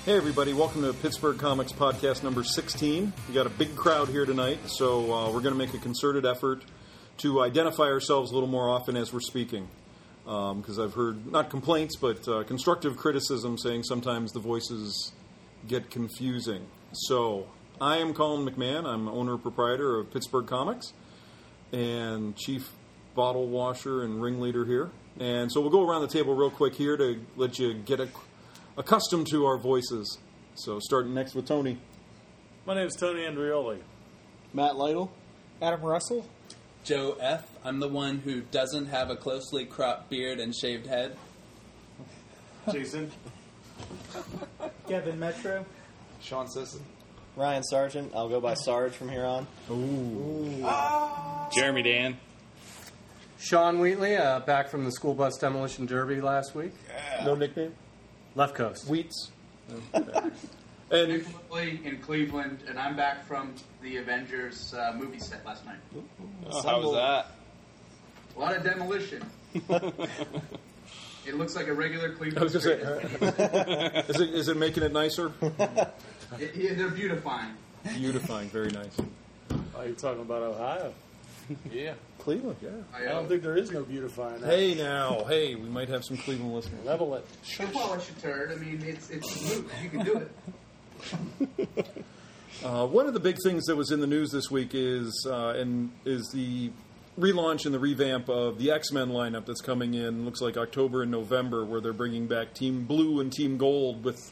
Hey everybody, welcome to Pittsburgh Comics Podcast number 16. We got a big crowd here tonight, so we're going to make a concerted effort to identify ourselves a little more often as we're speaking. Because I've heard, not complaints, but constructive criticism saying sometimes the voices get confusing. So, I am Colin McMahon. I'm owner-proprietor of Pittsburgh Comics and chief bottle washer and ringleader here. And so we'll go around the table real quick here to let you get accustomed to our voices. So starting next with Tony. My name is Tony Andrioli. Matt Lytle. Adam Russell. Joe F. I'm the one who doesn't have a closely cropped beard and shaved head. Jason. Kevin Metro. Sean Sisson. Ryan Sargent. I'll go by Sarge from here on. Jeremy Dan. Sean Wheatley, back from the school bus demolition derby last week. No nickname? Left Coast. Wheats. And Nick Whitley in Cleveland, and I'm back from the Avengers movie set last night. How was that? A lot of demolition. It looks like a regular Cleveland. I was going to say, is it making it nicer? They're beautifying. Beautifying, very nice. Are you talking about Ohio? Yeah. Cleveland, yeah. I don't think there is no beautifying. Hey, we might have some Cleveland listeners. Level it. You polish a turd. I mean, it's smooth. You can do it. One of the big things that was in the news this week is the relaunch and the revamp of the X-Men lineup that's coming in. Looks like October and November, where they're bringing back Team Blue and Team Gold with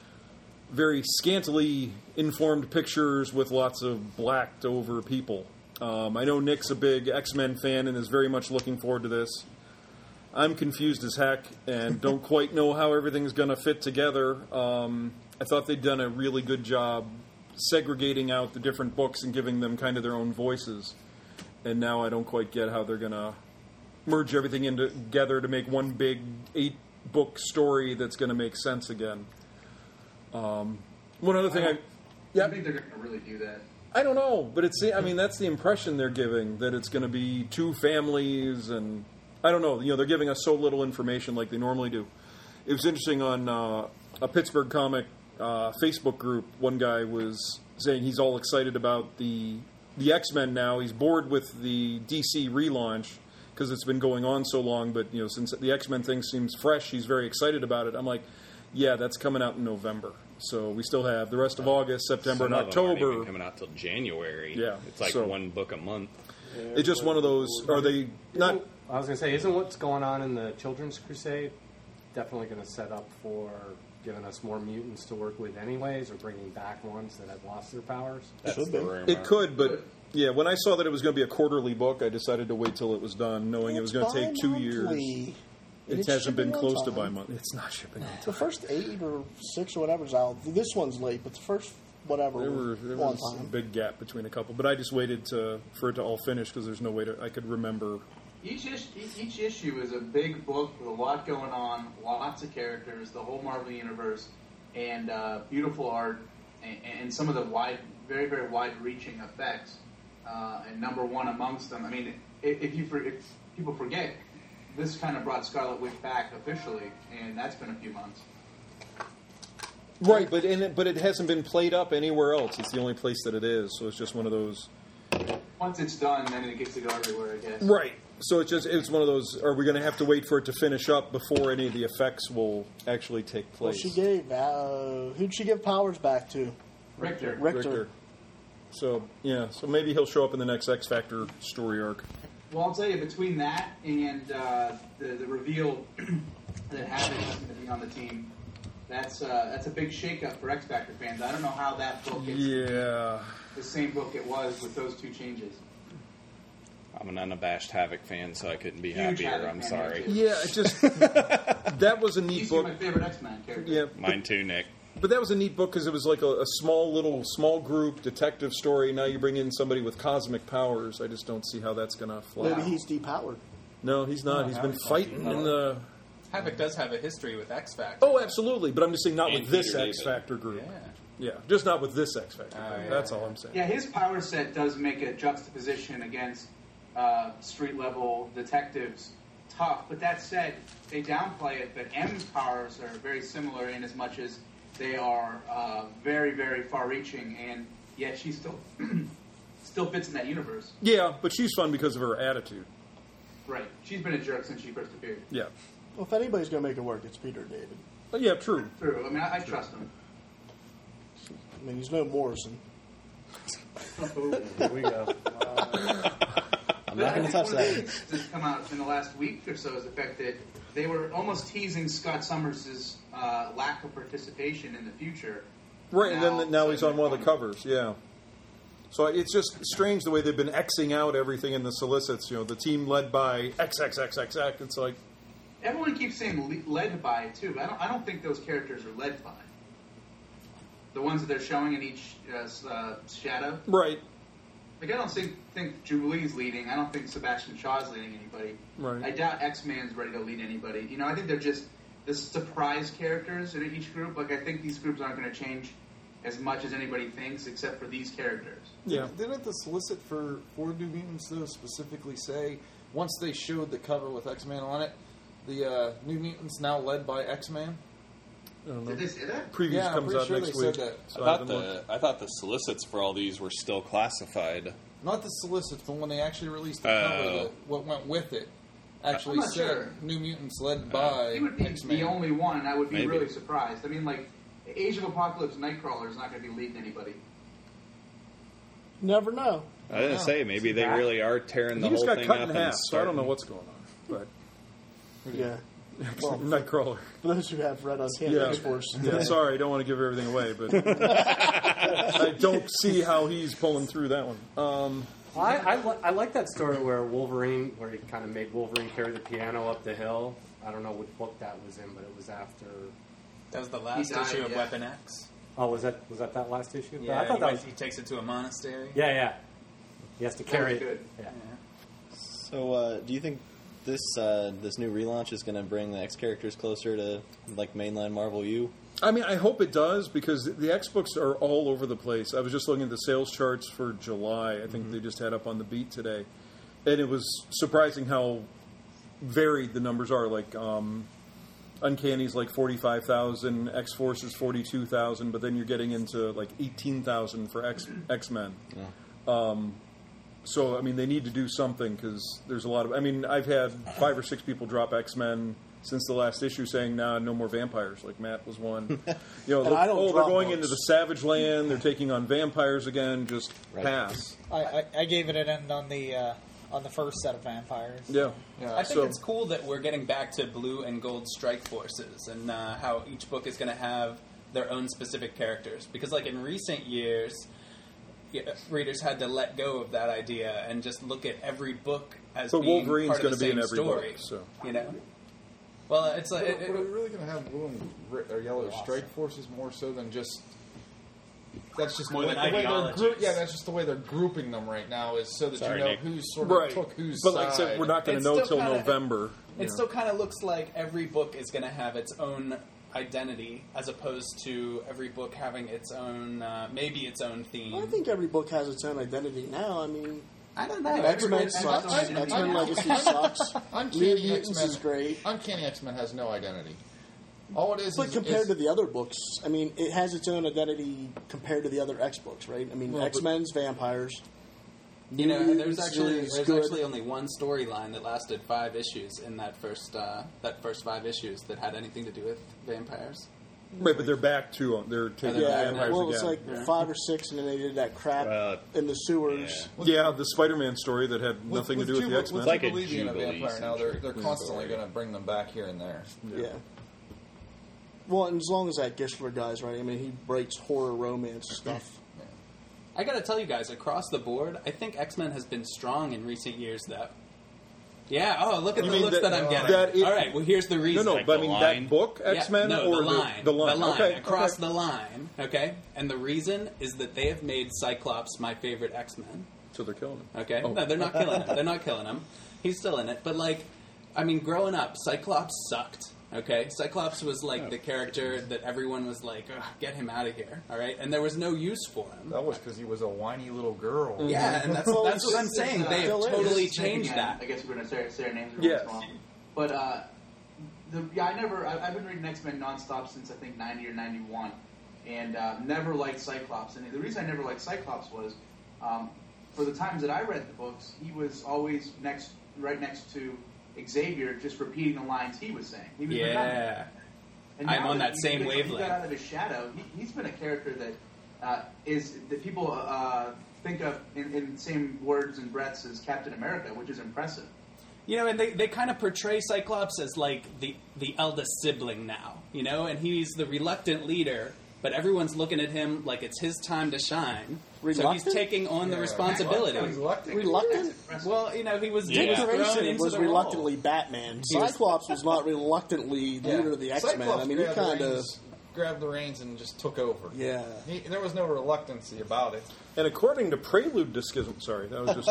very scantily informed pictures with lots of blacked over people. I know Nick's a big X-Men fan and is very much looking forward to this. I'm confused as heck and don't quite know how everything's going to fit together. I thought they'd done a really good job segregating out the different books and giving them kind of their own voices. And now I don't quite get how they're going to merge everything together to make one big 8-book story that's going to make sense again. One other thing I think they're going to really do that. I don't know, but that's the impression they're giving, that it's going to be two families, and I don't know. They're giving us so little information like they normally do. It was interesting on a Pittsburgh comic Facebook group. One guy was saying he's all excited about the X-Men now. He's bored with the DC relaunch because it's been going on so long, but since the X-Men thing seems fresh, he's very excited about it. I'm like, yeah, that's coming out in November. So we still have the rest of August, September, and October. Some of them aren't even coming out till January. Yeah, it's like one book a month. It's just one of those. Are they not? I was going to say, isn't what's going on in the Children's Crusade definitely going to set up for giving us more mutants to work with, anyways, or bringing back ones that have lost their powers? It could, but yeah, when I saw that it was going to be a quarterly book, I decided to wait till it was done, knowing it was going to take 2 years. It hasn't been close to bi-monthly. It's not shipping on time. The first 8 or 6 or whatever's out. This one's late, but the first whatever there was a big gap between a couple. But I just waited for it to all finish because there's no way I could remember. Each issue is a big book with a lot going on, lots of characters, the whole Marvel Universe, and beautiful art, and some of the very, very wide-reaching effects. And number one amongst them. I mean, if people forget, this kind of brought Scarlet Witch back officially, and that's been a few months. Right, but it hasn't been played up anywhere else. It's the only place that it is, so it's just one of those. Once it's done, then it gets to go everywhere, I guess. Right. So it's one of those. Are we going to have to wait for it to finish up before any of the effects will actually take place? Well, she gave. Who'd she give powers back to? Richter. So maybe he'll show up in the next X Factor story arc. Well, I'll tell you, between that and the reveal that Havoc is going to be on the team, that's a big shakeup for X Factor fans. I don't know how that book is the same book it was with those 2 changes. I'm an unabashed Havoc fan, so I couldn't be happier. I'm sorry. Yeah, it just that was a neat book. He's my favorite X-Men character. Yeah, mine too, Nick. But that was a neat book because it was like a small group detective story. Now you bring in somebody with cosmic powers. I just don't see how that's going to fly. Maybe he's depowered. No, he's not. He's been fighting in the... Havoc does have a history with X Factor. Oh, absolutely. But I'm just saying not with this X Factor group. Yeah, just not with this X Factor group. That's all I'm saying. Yeah, his power set does make a juxtaposition against street-level detectives tough. But that said, they downplay it, but M's powers are very similar in as much as They are very, very far-reaching, and yet she still still fits in that universe. Yeah, but she's fun because of her attitude. Right. She's been a jerk since she first appeared. Yeah. Well, if anybody's going to make it work, it's Peter David. But yeah, true. True. I mean, I trust him. I mean, he's no Morrison. Here we go. I'm not going to touch One of the that. things that's come out in the last week or so is the fact that they were almost teasing Scott Summers' lack of participation in the future. Right, and then now he's on one of the covers, yeah. So it's just strange the way they've been Xing out everything in the solicits. You know, the team led by XXXXX. It's like... Everyone keeps saying led by, too, but I don't think those characters are led by. The ones that they're showing in each shadow. Right. Like, I don't think Jubilee's leading. I don't think Sebastian Shaw's leading anybody. Right. I doubt X-Man's ready to lead anybody. You know, I think they're just the surprise characters in each group. Like, I think these groups aren't going to change as much as anybody thinks, except for these characters. Yeah. Didn't the solicit for New Mutants, though, specifically say, once they showed the cover with X-Man on it, the New Mutants now led by X-Man? I don't know. Did they say that? Previews Yeah, I'm comes pretty out sure next they week. said that. So I thought the solicits for all these were still classified. Not the solicits, but when they actually released the cover, what went with it actually I'm not said sure. New Mutants led by He would be X-Man. the only one, and I would be Maybe. really surprised. I mean, like, Age of Apocalypse Nightcrawler is not going to be leading anybody. Never know. I didn't say maybe they really are tearing the He just whole got thing cut up in and half, so I don't know starting. what's going on. But Yeah. Nightcrawler. For those who have read Uncanny Yeah. X-Force. Yeah, sorry, I don't want to give everything away, but I don't see how he's pulling through that one. I like that story where Wolverine, where he kind of made Wolverine carry the piano up the hill. I don't know what book that was in, but it was after. That was the last He died, issue of yeah. Weapon X. Oh, was that last issue? Yeah, I thought that was. he takes it to a monastery. Yeah. He has to carry was it. good. Yeah. So, do you think this new relaunch is going to bring the X characters closer to like mainline Marvel U? I mean, I hope it does, because the X books are all over the place. I was just looking at the sales charts for July. I think they just had up on the beat today. And it was surprising how varied the numbers are. Like, Uncanny's like 45,000, X-Force is 42,000, but then you're getting into like 18,000 for X-Men. Yeah. So, I mean, they need to do something, because there's a lot of... I mean, I've had 5 or 6 people drop X-Men since the last issue saying, nah, no more vampires. Like, Matt was one. You know, And I don't they're drop going books. into the Savage Land. They're taking on vampires again. Just Right. pass. I gave it an end on the first set of vampires. Yeah. I think So- it's cool that we're getting back to blue and gold strike forces and how each book is going to have their own specific characters. Because, like, in recent years, readers had to let go of that idea and just look at every book as But being Wolverine's part of going the to be same in every story. book. So. You know? Well, it's like... But are we really going to have blue and or yellow strike forces more so than just... That's just More the than way they're ideologies. yeah, that's just the way they're grouping them right now, is so that Sorry, you know Nick. who's sort of Right. took whose But side. like I said, we're not going to It's know still till kinda- November. It still kind of looks like every book is going to have its own identity, as opposed to every book having its own, maybe its own theme. I think every book has its own identity now. I mean, I don't know. X-Men sucks. X-Men Legacy sucks. New Uncanny Mutants X-Men is great. Uncanny X-Men has no identity. All it is But is compared is, to the other books, I mean, it has its own identity compared to the other X books, right? I mean, Well, but- X-Men's vampires. You know, New there's Mutants is good. actually only one storyline that lasted 5 issues in that first 5 issues that had anything to do with vampires. Right, but they're back to they're taking Yeah, Yeah, vampires well, it was again. like 5 or 6, and then they did that crap Well, in the sewers. Yeah, the Spider-Man story that had nothing to do with the X-Men. With like a Jubilee being a Jubilee vampire now, they're centric constantly story. going to bring them back here and there. Yeah. Well, and as long as that Gisler guy's right, I mean, he breaks horror romance stuff. I gotta tell you guys, across the board, I think X-Men has been strong in recent years, though. Yeah, oh, look at You the mean looks that- that I'm getting. that it- All right, well, here's the No, reason. no, Like but I the mean line? that book, X-Men, no, or the line. the line? Okay, across okay. the line, okay? And the reason is that they have made Cyclops my favorite X-Men. So they're killing him. Okay? Oh. No, they're not killing him. They're not killing him. He's still in it. But, like, I mean, growing up, Cyclops sucked. Okay? Cyclops was, like, the character that everyone was like, ugh, get him out of here. All right? And there was no use for him. That was because he was a whiny little girl. Yeah, and that's what I'm saying. They have still is. totally This is the thing changed again. that. I guess we're going to say our names Yeah. every once in a while. But I've been reading X-Men nonstop since I think 90 or 91, and never liked Cyclops. And the reason I never liked Cyclops was, for the times that I read the books, he was always right next to Xavier, just repeating the lines he was saying. He was redundant. And I'm on that same wavelength. He got out of his shadow. He's been a character that that people think of in the same words and breaths as Captain America, which is impressive. You know, and they kind of portray Cyclops as like the eldest sibling now, you know, and he's the reluctant leader, but everyone's looking at him like it's his time to shine. Reluctant? So he's taking on the responsibility. Reluctant? Well, you know, he was Dick thrown Grayson into was the reluctantly role. Batman. Cyclops was not reluctantly leader of the X-Men. Cyclops I mean, he grabbed the kind of... reins- grabbed the reins and just took over. Yeah. There was no reluctancy about it. And according to Prelude to Schism, sorry, that was just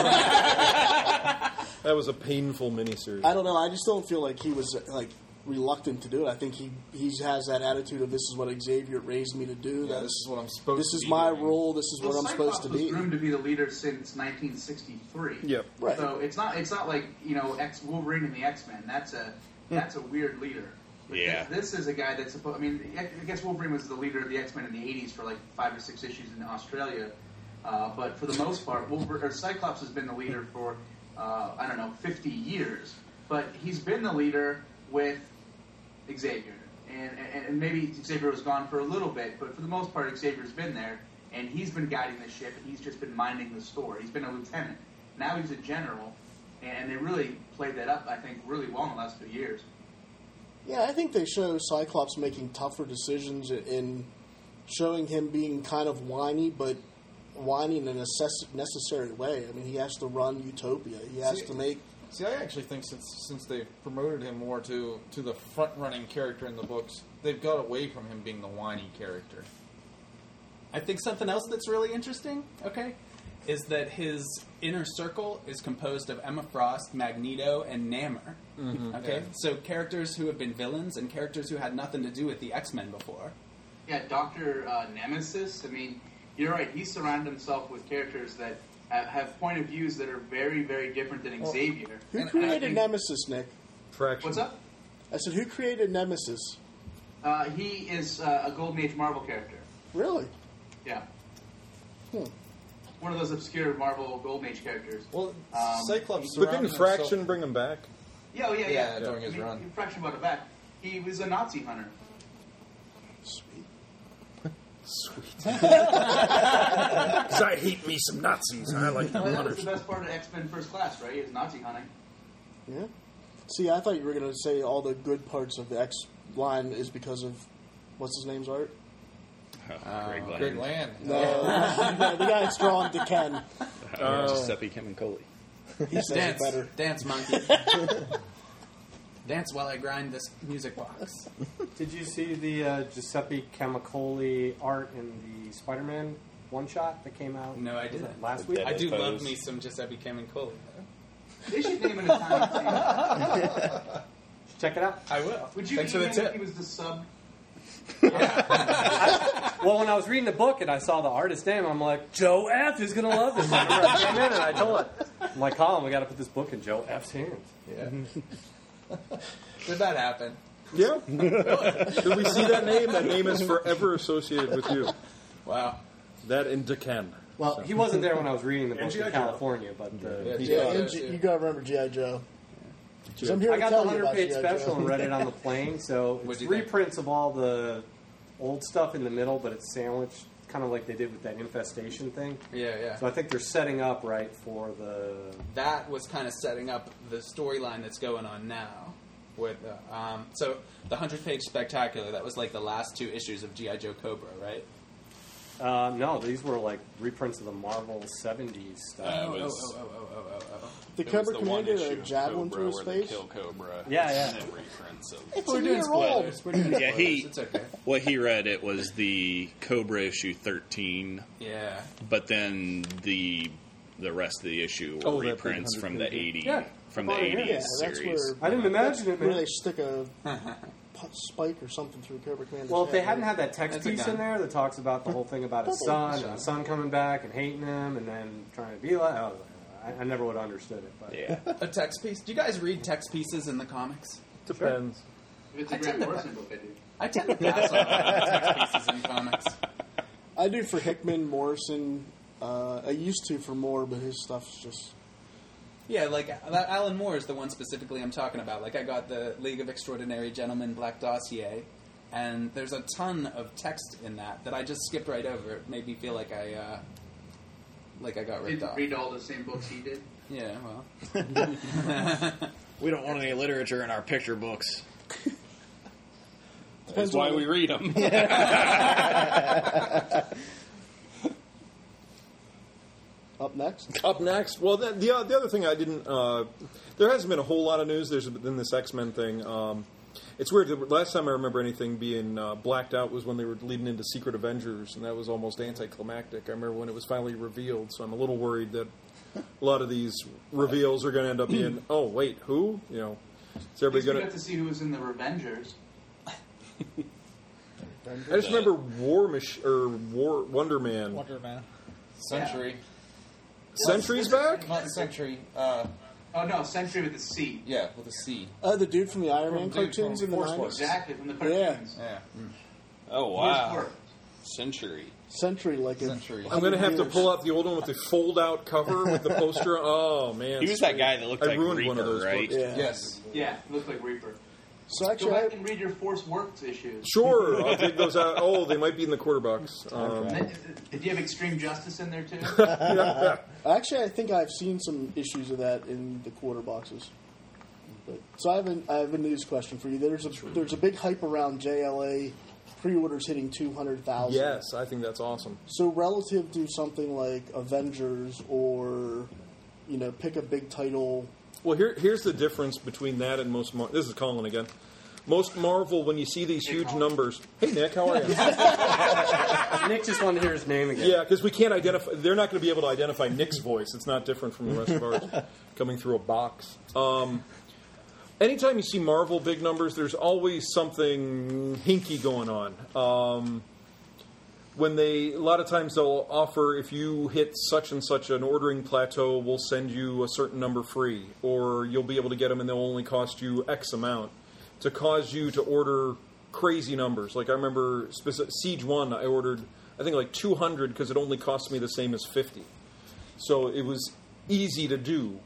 that was a painful miniseries. I don't know. I just don't feel like he was like reluctant to do it. I think he has that attitude of this is what Xavier raised me to do. Yeah, this is what I'm supposed This to is be my doing. role. This is what I'm supposed to Cyclops be. was groomed to be the leader since 1963. Yep. Right. So it's not like Wolverine and the X-Men. That's a weird leader. But Yeah. This is a guy that's supposed. I mean, I guess Wolverine was the leader of the X-Men in the 80s for like 5 or 6 issues in Australia. But for the most part, Cyclops has been the leader for 50 years. But he's been the leader with Xavier, and maybe Xavier was gone for a little bit, but for the most part, Xavier's been there, and he's been guiding the ship, and he's just been minding the store. He's been a lieutenant. Now he's a general, and they really played that up, I think, really well in the last few years. Yeah, I think they show Cyclops making tougher decisions in showing him being kind of whiny, but whiny in a necessary way. I mean, he has to run Utopia. He has to make... See, I actually think since they've promoted him more to the front-running character in the books, they've got away from him being the whiny character. I think something else that's really interesting, is that his inner circle is composed of Emma Frost, Magneto, and Namor. Yeah. So characters who have been villains and characters who had nothing to do with the X-Men before. Yeah, Dr. Nemesis, I mean, you're right, he's surrounded himself with characters that have point of views that are very, very different than Xavier. Who And created I think- Nemesis, Nick? Fraction. What's up? I said, who created Nemesis? He is a Golden Age Marvel character. Really? Yeah. Hmm. One of those obscure Marvel Golden Age characters. Well, Cyclops But surrounded didn't Fraction himself- bring him back? Yeah, during his run. Fraction brought it back. He was a Nazi hunter. Sweet. Because I hate me some Nazis. I like them That was hunters. the best part of X-Men First Class, right? Is Nazi hunting. Yeah. See, I thought you were going to say all the good parts of the X line is because of what's his name's art. Greg Land. No, the guy that's drawn to Ken. Giuseppe Camuncoli. He says it better. Dance, monkey. Dance while I grind this music box. Did you see the Giuseppe Camuncoli art in the Spider-Man one-shot that came out? No, I was it didn't. last week? I do Pose. love me some Giuseppe Camuncoli. They should name an Italian team. Check it out. I will. Would you Thanks for name the him if tip. he was the sub? Well, when I was reading the book and I saw the artist name, I'm like, Joe F. is going to love this. I came in and I told it. I'm like, Colin, we got to put this book in Joe F.'s hands. Yeah. Did that happen? Yeah. Did we see that name? That name is forever associated with you. Wow. That and Decan. Well, he wasn't there when I was reading the book G.I. in Joe. California, but Yeah, and you got to remember G.I. Joe. 'Cause I'm here I to got the tell you about 100-page G.I. special Joe. and read it on the plane, so What'd it's you think? reprints of all the old stuff in the middle, but it's sandwiched kind of like they did with that infestation thing. Yeah. So I think they're setting up right for the... That was kind of setting up the storyline that's going on now. With so the 100-page spectacular, that was like the last 2 issues of G.I. Joe Cobra, right? No, these were like reprints of the Marvel 70s stuff. The It was Cobra the Commander one issue a of javelin Cobra through his where they face? kill Cobra. Yeah. And then reprints of. It's We're a doing year old. spoilers. We're doing Yeah, spoilers. It's okay. What he read, it was the Cobra issue 13, Yeah. but then the rest of the issue were Oh, that big reprints from the 100 80 Yeah. from the Oh, yeah. 80s Yeah, that's series. where I didn't imagine it, where man. they stick a spike or something through Cobra Commander's Well, if they head. hadn't had that text That's a piece gun. in there that talks about the whole thing about his son and the son coming back and hating him and then trying to be like, I never would have understood it. But Yeah. A text piece. Do you guys read text pieces in the comics? Depends. If it's a Grant Morrison book, I do. I tend to pass on all the text pieces in comics. I do for Hickman, Morrison. I used to for Moore, but his stuff's just... Yeah, like Alan Moore is the one specifically I'm talking about. Like I got the League of Extraordinary Gentlemen Black Dossier, and there's a ton of text in that I just skipped right over. It made me feel like I got ripped off. Read all the same books he did. Yeah, well. We don't want any literature in our picture books. Depends That's why on we read them. Up next? Up next, well, the other thing I didn't... there hasn't been a whole lot of news. There's been this X-Men thing. It's weird. The last time I remember anything being blacked out was when they were leading into Secret Avengers, and that was almost anticlimactic. I remember when it was finally revealed, so I'm a little worried that a lot of these reveals are going to end up being, oh, wait, who? You know, is everybody going got to see who was in the Revengers. I just remember Wonder Man. Wonder Man. Century. Sentry's back? Not Century. Oh, no, Century with a C. Yeah, with a C. The dude from the Iron Man Dude cartoons in from the Force 90s? Wars. Exactly, from the cartoons. Yeah. Oh, wow. Century. Century, like a... Century. I'm going to have to pull out the old one with the fold-out cover with the poster. Oh, man. He was that guy that looked I like ruined Reaper, one of those right? books. Yeah. Yes. Yeah, it looked like Reaper. So Go actually, back and read your Force Works issues. Sure, I'll take those out. Oh, they might be in the quarter box. Did you have Extreme Justice in there, too? actually, I think I've seen some issues of that in the quarter boxes. But, so I have a news question for you. There's a big hype around JLA pre-orders hitting 200,000. Yes, I think that's awesome. So relative to something like Avengers or, pick a big title. Well, here's the difference between that and most... This is Colin again. Most Marvel, when you see these huge numbers... Hey, Nick, how are you? Nick just wanted to hear his name again. Yeah, because we can't identify... They're not going to be able to identify Nick's voice. It's not different from the rest of ours coming through a box. Anytime you see Marvel big numbers, there's always something hinky going on. A lot of times they'll offer, if you hit such and such an ordering plateau, we'll send you a certain number free, or you'll be able to get them and they'll only cost you X amount, to cause you to order crazy numbers. Like I remember Siege 1, I ordered, I think like 200 because it only cost me the same as 50. So it was easy to do.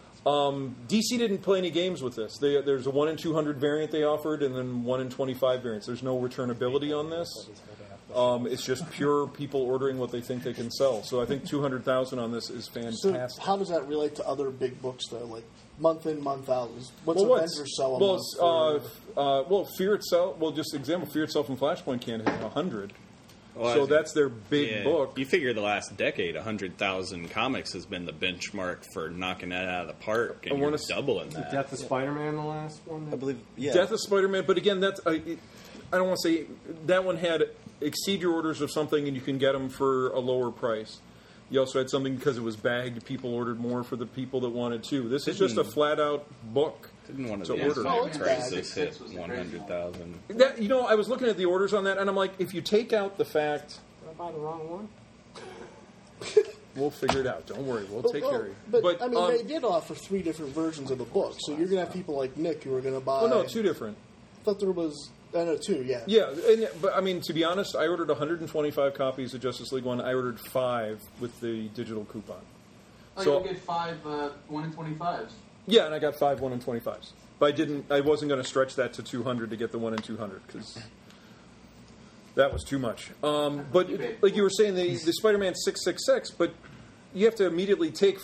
DC didn't play any games with this. There's a 1 in 200 variant they offered, and then 1 in 25 variants. There's no returnability on this. It's just pure people ordering what they think they can sell. So I think 200,000 on this is fantastic. So how does that relate to other big books, though? Like month in, month out? What's Avengers sell a month? Fear Itself. Well, just example, Fear Itself and Flashpoint can't hit 100. Well, So that's their big book. You figure the last decade, 100,000 comics has been the benchmark for knocking that out of the park, and you're doubling that. Death of Spider-Man, the last one? I believe, yeah. Death of Spider-Man, but again, that's I don't want to say that one had exceed your orders of something and you can get them for a lower price. You also had something because it was bagged, people ordered more for the people that wanted to. This is just a flat-out book. Didn't one of to the order. comic prices hit 100,000? I was looking at the orders on that, and I'm like, if you take out the fact... Did I buy the wrong one? We'll figure it out. Don't worry. We'll take care of you. But I mean, they did offer 3 different versions of the book, so you're going to have people like Nick who are going to buy... Oh, no, 2 different. I thought there was... I know, 2, yeah. Yeah, but I mean, to be honest, I ordered 125 copies of Justice League 1. I ordered 5 with the digital coupon. Oh, you'll get 5 1 in 25s. Yeah, and I got 5 1 in 25s. But I wasn't going to stretch that to 200 to get the 1 in 200 because that was too much. But like you were saying, the Spider-Man 666, but you have to immediately take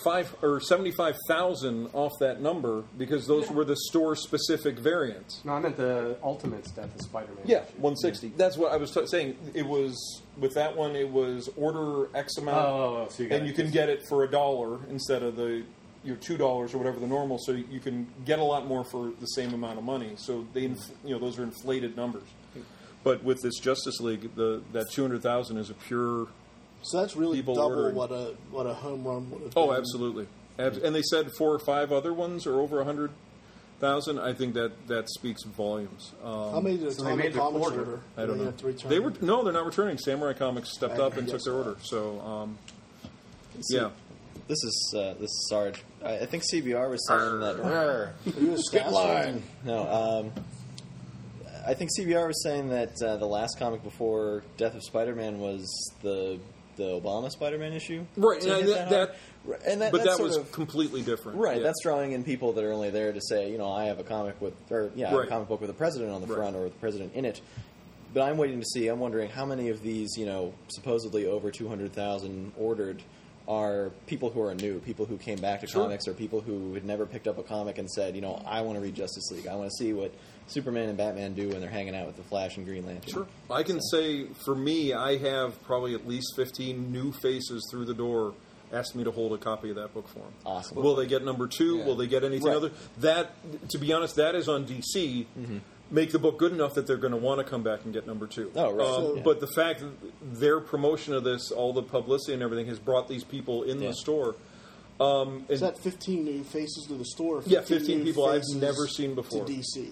75,000 off that number because those were the store-specific variants. No, I meant the Ultimates Death of Spider-Man. Yeah, 160. That's what I was saying. It was with that one. It was order X amount, so and you can get it for $1 instead of your $2 or whatever the normal. So you can get a lot more for the same amount of money. So those are inflated numbers. But with this Justice League, that 200,000 is a pure. So that's really double ordering. what a home run would have been. Oh, absolutely. And they said 4 or 5 other ones are over 100,000. I think that speaks volumes. How many did Atomic Comics order? I don't know. Have to return? They're not returning. Samurai Comics stepped up and took their order. So, yeah. This is Sarge. I think CBR was saying that. Are you a Skip line. No. I think CBR was saying that the last comic before Death of Spider-Man was the Obama Spider-Man issue. Right, So but that was completely different. Right, yeah. that's drawing in people that are only there to say, I have a comic with, I have a Right. comic book with the president on the front or with the president in it. But I'm waiting to see. I'm wondering how many of these, supposedly over 200,000 ordered are people who are new, people who came back to comics, or people who had never picked up a comic and said, I want to read Justice League. I want to see what Superman and Batman do when they're hanging out with the Flash and Green Lantern. Sure. I can say, for me, I have probably at least 15 new faces through the door asked me to hold a copy of that book for them. Awesome. Will they get number 2? Yeah. Will they get anything Right. other? That, to be honest, that is on DC. Mm-hmm. Make the book good enough that they're going to want to come back and get number 2. Oh, right. Yeah. But the fact that their promotion of this, all the publicity and everything, has brought these people in the store. Is that 15 new faces to the store? 15 new people I've faces never seen before. To DC.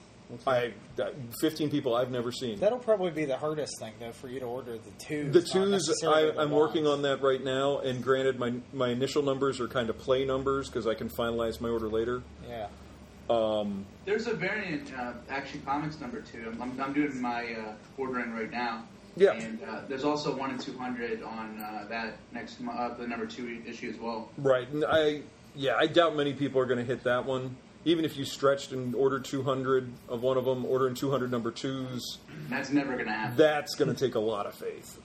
15 people I've never seen. That'll probably be the hardest thing, though, for you to order the twos. The not twos, necessarily the I'm working ones. on that right now. And granted, my initial numbers are kind of play numbers because I can finalize my order later. Yeah. There's a variant Action Comics number 2. I'm doing my ordering right now. Yeah. And there's also 1 in 200 on that next the number 2 issue as well. Right. And I doubt many people are going to hit that one. Even if you stretched and ordered 200 of one of them, ordering 200 number 2s. That's never going to happen. That's going to take a lot of faith.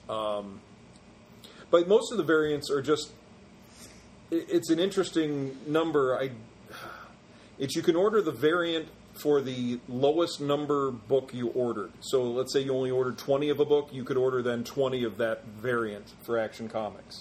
But most of the variants are just... It's an interesting number. You can order the variant for the lowest number book you ordered. So let's say you only ordered 20 of a book, you could order then 20 of that variant for Action Comics.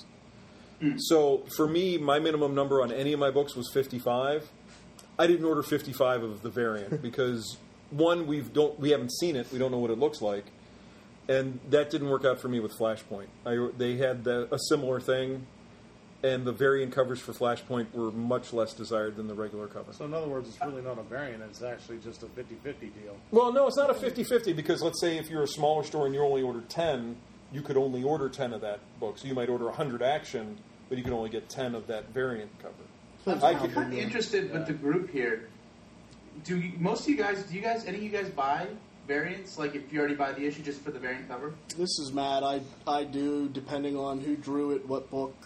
So for me, my minimum number on any of my books was 55. I didn't order 55 of the variant because, one, we haven't seen it, we don't know what it looks like, and that didn't work out for me with Flashpoint. They had a similar thing, and the variant covers for Flashpoint were much less desired than the regular cover. So in other words, it's really not a variant. It's actually just a 50-50 deal. Well, no, it's not a 50-50 because let's say if you're a smaller store and you only ordered 10, you could only order 10 of that book. So you might order 100 Action, but you can only get 10 of that variant cover. I'm kind of interested with the group here. Do you guys buy variants? Like if you already buy the issue just for the variant cover? This is Matt. I do, depending on who drew it, what book.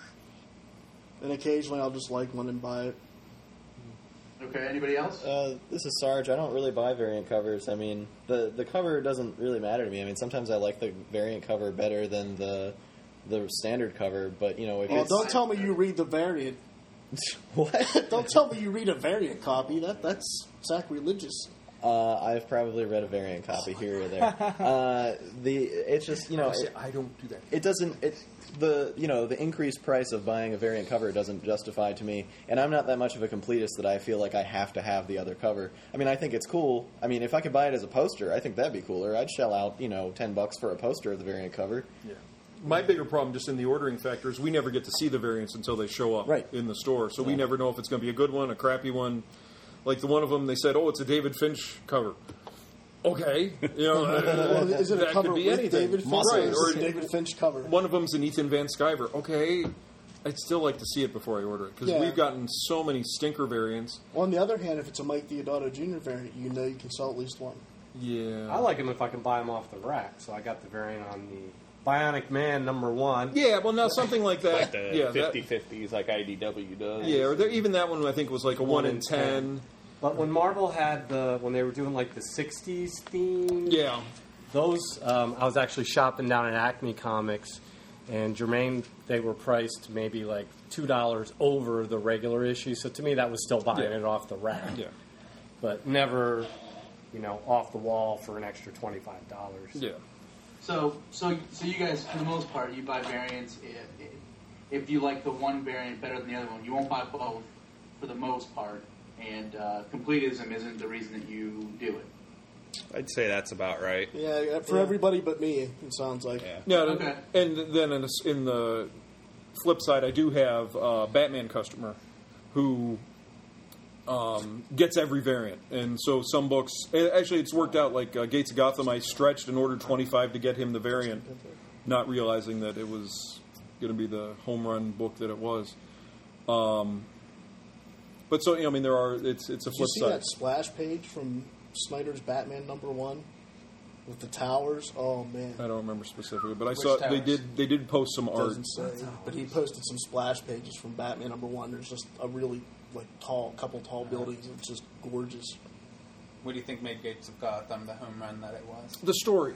And occasionally I'll just like one and buy it. Okay, anybody else? This is Sarge. I don't really buy variant covers. I mean, the cover doesn't really matter to me. I mean, sometimes I like the variant cover better than the standard cover, but, if don't tell me you read the variant. What? Don't tell me you read a variant copy. That's sacrilegious. I've probably read a variant copy here or there. It's just I don't do that. It doesn't. The increased price of buying a variant cover doesn't justify to me, and I'm not that much of a completist that I feel like I have to have the other cover. I mean, I think it's cool. I mean, if I could buy it as a poster, I think that'd be cooler. I'd shell out $10 for a poster of the variant cover. Yeah. My bigger problem just in the ordering factor is we never get to see the variants until they show up in the store. So we never know if it's going to be a good one, a crappy one. Like the one of them, they said, it's a David Finch cover. Okay. Is it a that cover could be with anything. David Finch? Right. Or a David Finch cover? One of them's an Ethan Van Sciver. Okay. I'd still like to see it before I order it because we've gotten so many stinker variants. On the other hand, if it's a Mike Deodato Jr. variant, you can sell at least one. Yeah. I like them if I can buy them off the rack. So I got the variant on the Bionic Man #1. Yeah, well, now something like that. Like the 50-50s like IDW does. Yeah, or even that one I think was like a 1 in 10. But when Marvel had when they were doing like the 60s theme, those I was actually shopping down at Acme Comics, and Jermaine, they were priced maybe like $2 over the regular issue. So to me, that was still buying it off the rack. Yeah, but never, off the wall for an extra $25. Yeah. So you guys, for the most part, you buy variants if you like the one variant better than the other one. You won't buy both for the most part, and completism isn't the reason that you do it. I'd say that's about right. Yeah, for everybody but me, it sounds like. Yeah, Okay. And then in the flip side, I do have a Batman customer who gets every variant. And so some books... Actually, it's worked out like Gates of Gotham. I stretched and ordered 25 to get him the variant, not realizing that it was going to be the home run book that it was. But so, there are... It's a flip Did you see side. that splash page from Snyder's Batman #1? With the towers, oh man! I don't remember specifically, but I Which saw towers? they did post some art. Doesn't say, but he posted some splash pages from Batman #1. There's just a really couple tall buildings. It's just gorgeous. What do you think made Gates of Gotham the home run that it was? The story.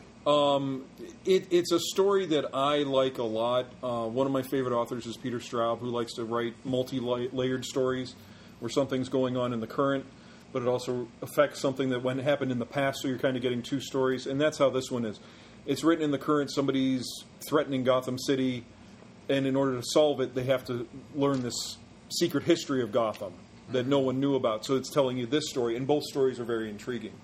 It's a story that I like a lot. One of my favorite authors is Peter Straub, who likes to write multi-layered stories where something's going on in the current, but it also affects something that happened in the past, so you're kind of getting two stories, and that's how this one is. It's written in the current, somebody's threatening Gotham City, and in order to solve it, they have to learn this secret history of Gotham that no one knew about, so it's telling you this story, and both stories are very intriguing.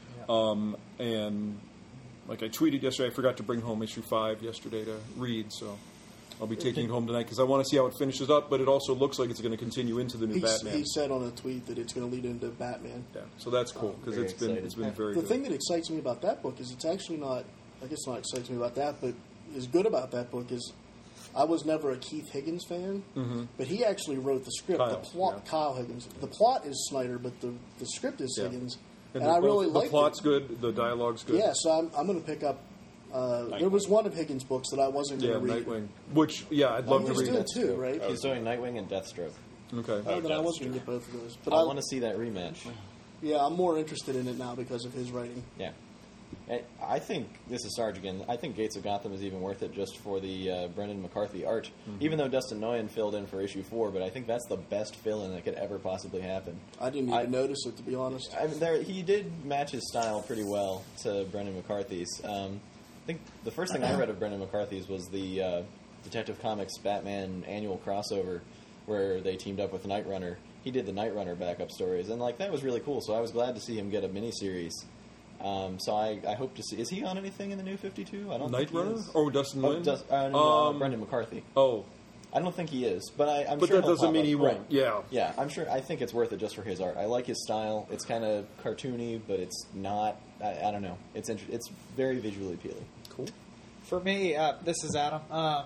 And like I tweeted yesterday, I forgot to bring home issue 5 yesterday to read, so I'll be taking it home tonight because I want to see how it finishes up, but it also looks like it's going to continue into the new Batman. He said on a tweet that it's going to lead into Batman. Yeah, so that's cool because it's been very The good. thing that excites me about that book is it's actually not, I guess not excites me about that, but is good about that book is I was never a Keith Higgins fan, but he actually wrote the script. Kyle Higgins. The plot is Snyder, but the script is Higgins. And I really like the plot's good, the dialogue's good. Yeah, so I'm going to pick up. There was one of Higgins' books that I wasn't going to read. Nightwing. Which, I'd love to read. He's doing two, right? He's doing Nightwing and Deathstroke. Okay. Then I wasn't going to get both of those. But I want to see that rematch. Yeah, I'm more interested in it now because of his writing. Yeah. I think, this is Sarge again, I think Gates of Gotham is even worth it just for the Brendan McCarthy art. Even though Dustin Nguyen filled in for issue 4, but I think that's the best fill-in that could ever possibly happen. I didn't even notice it, to be honest. He did match his style pretty well to Brendan McCarthy's. I think the first thing I read of Brendan McCarthy's was the Detective Comics Batman annual crossover where they teamed up with Night Runner. He did the Night Runner backup stories, and that was really cool, so I was glad to see him get a miniseries. So I hope to see. Is he on anything in the new 52? I don't Night think he Runner? is. Or Dustin Nguyen? Brendan McCarthy. Oh. I don't think he is, but I'm but sure that doesn't mean he won't. Right. Yeah. Yeah, I'm sure. I think it's worth it just for his art. I like his style. It's kind of cartoony, but it's not. I don't know. It's very visually appealing. Cool. For me, this is Adam.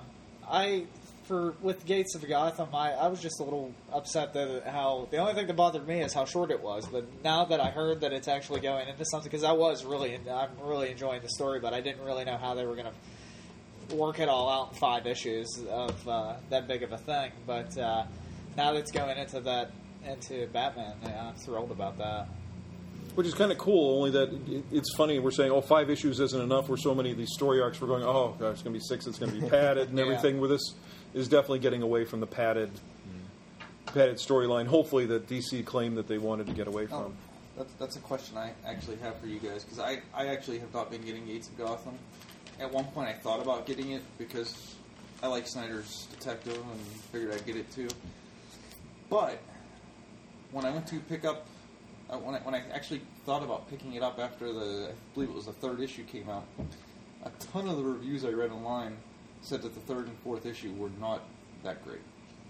With Gates of Gotham, I was just a little upset that the only thing that bothered me is how short it was. But now that I heard that it's actually going into something, because I'm really enjoying the story, but I didn't really know how they were going to work it all out in 5 issues of that big of a thing. But now that it's going into Batman, I'm thrilled about that. Which is kind of cool, only that it's funny, we're saying, 5 issues isn't enough, where so many of these story arcs, we're going, oh, gosh, it's going to be 6, it's going to be padded, and everything with this is definitely getting away from the padded storyline, hopefully, that DC claimed that they wanted to get away from. That's a question I actually have for you guys, because I actually have not been getting Gates of Gotham. At one point I thought about getting it, because I like Snyder's Detective, and figured I'd get it too. But, when I went to pick up when I actually thought about picking it up after I believe it was the 3rd issue came out, a ton of the reviews I read online said that the 3rd and 4th issue were not that great.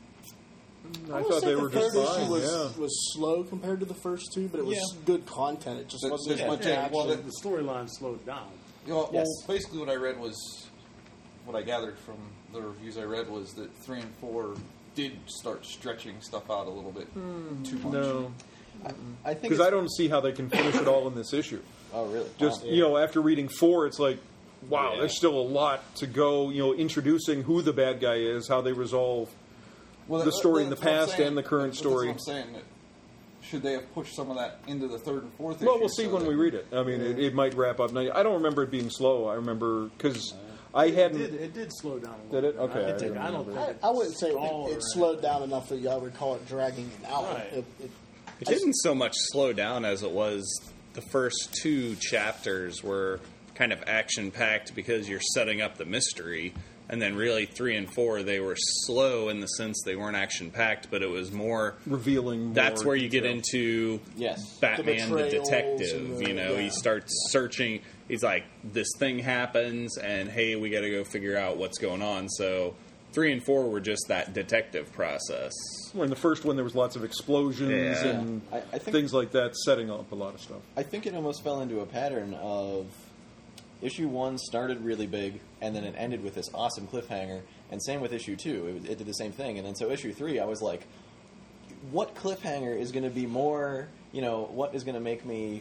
I thought they were just fine. Was slow compared to the first 2, but it was good content. It just wasn't as much action. Well, the storyline slowed down. Well, basically what I read was, what I gathered from the reviews I read was that 3 and 4 did start stretching stuff out a little bit too much. No. I think because I don't see how they can finish it all in this issue. Oh, really? Just, after reading 4, it's like, wow, there's still a lot to go, introducing who the bad guy is, how they resolve the story in the past and the current story. That's what I'm saying. Should they have pushed some of that into the 3rd and 4th issue? Well, we'll see when we read it. I mean, it might wrap up. Now, I don't remember it being slow. I remember, because I hadn't... It did slow down a little bit. Did it? Okay. I wouldn't say it slowed down enough that y'all would call it dragging it out. Right. It didn't so much slow down as it was the first 2 chapters were kind of action-packed because you're setting up the mystery, and then really 3 and 4, they were slow in the sense they weren't action-packed, but it was more... revealing That's more where you get into Batman the detective. He starts searching. He's like, this thing happens, and hey, we got to go figure out what's going on. So 3 and 4 were just that detective process. Well, in the first one, there was lots of explosions and I think things like that, setting up a lot of stuff. I think it almost fell into a pattern of issue 1 started really big, and then it ended with this awesome cliffhanger, and same with issue 2. It did the same thing, and then so issue 3, I was like, what cliffhanger is going to be more, what is going to make me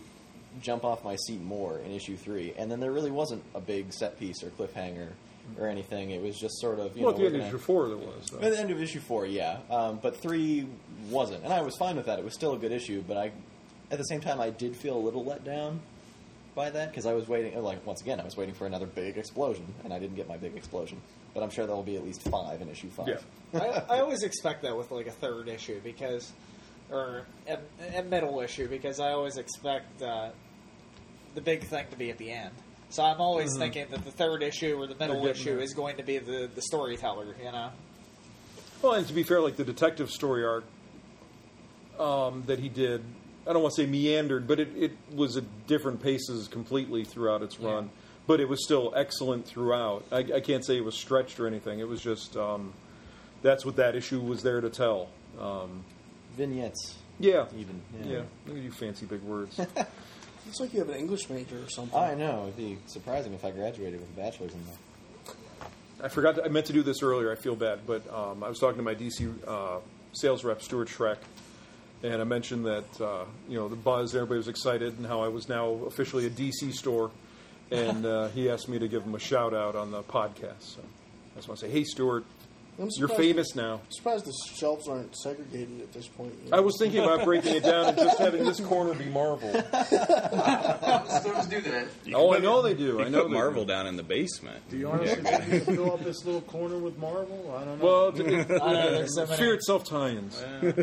jump off my seat more in issue 3, and then there really wasn't a big set piece or cliffhanger or anything. It was just sort of, at the end of issue 4 there was. At the end of issue 4, yeah. But 3 wasn't. And I was fine with that. It was still a good issue, but at the same time, I did feel a little let down by that, because I was waiting, once again, I was waiting for another big explosion, and I didn't get my big explosion. But I'm sure there will be at least 5 in issue 5. Yeah. I always expect that with, like, a third issue, because... or a middle issue, because I always expect the big thing to be at the end. So I'm always thinking that the third issue or the middle issue is going to be the storyteller, you know? Well, and to be fair, like the detective story arc that he did, I don't want to say meandered, but it was at different paces completely throughout its run. But it was still excellent throughout. I can't say it was stretched or anything. It was just, that's what that issue was there to tell. Vignettes. Yeah. Even. Yeah. Look at you fancy big words. It's like you have an English major or something. I know. It'd be surprising if I graduated with a bachelor's in that. I meant to do this earlier. I feel bad. But I was talking to my DC sales rep, Stuart Schreck, and I mentioned that, the buzz, everybody was excited, and how I was now officially a DC store. And he asked me to give him a shout-out on the podcast. So I just want to say, hey, Stuart, you're famous now. I'm surprised the shelves aren't segregated at this point. I was thinking about breaking it down and just having this corner be Marvel. Stores do that. I know they do. I know Marvel down in the basement. Do you honestly think you can fill up this little corner with Marvel? I don't know. Well, fear itself tie-ins.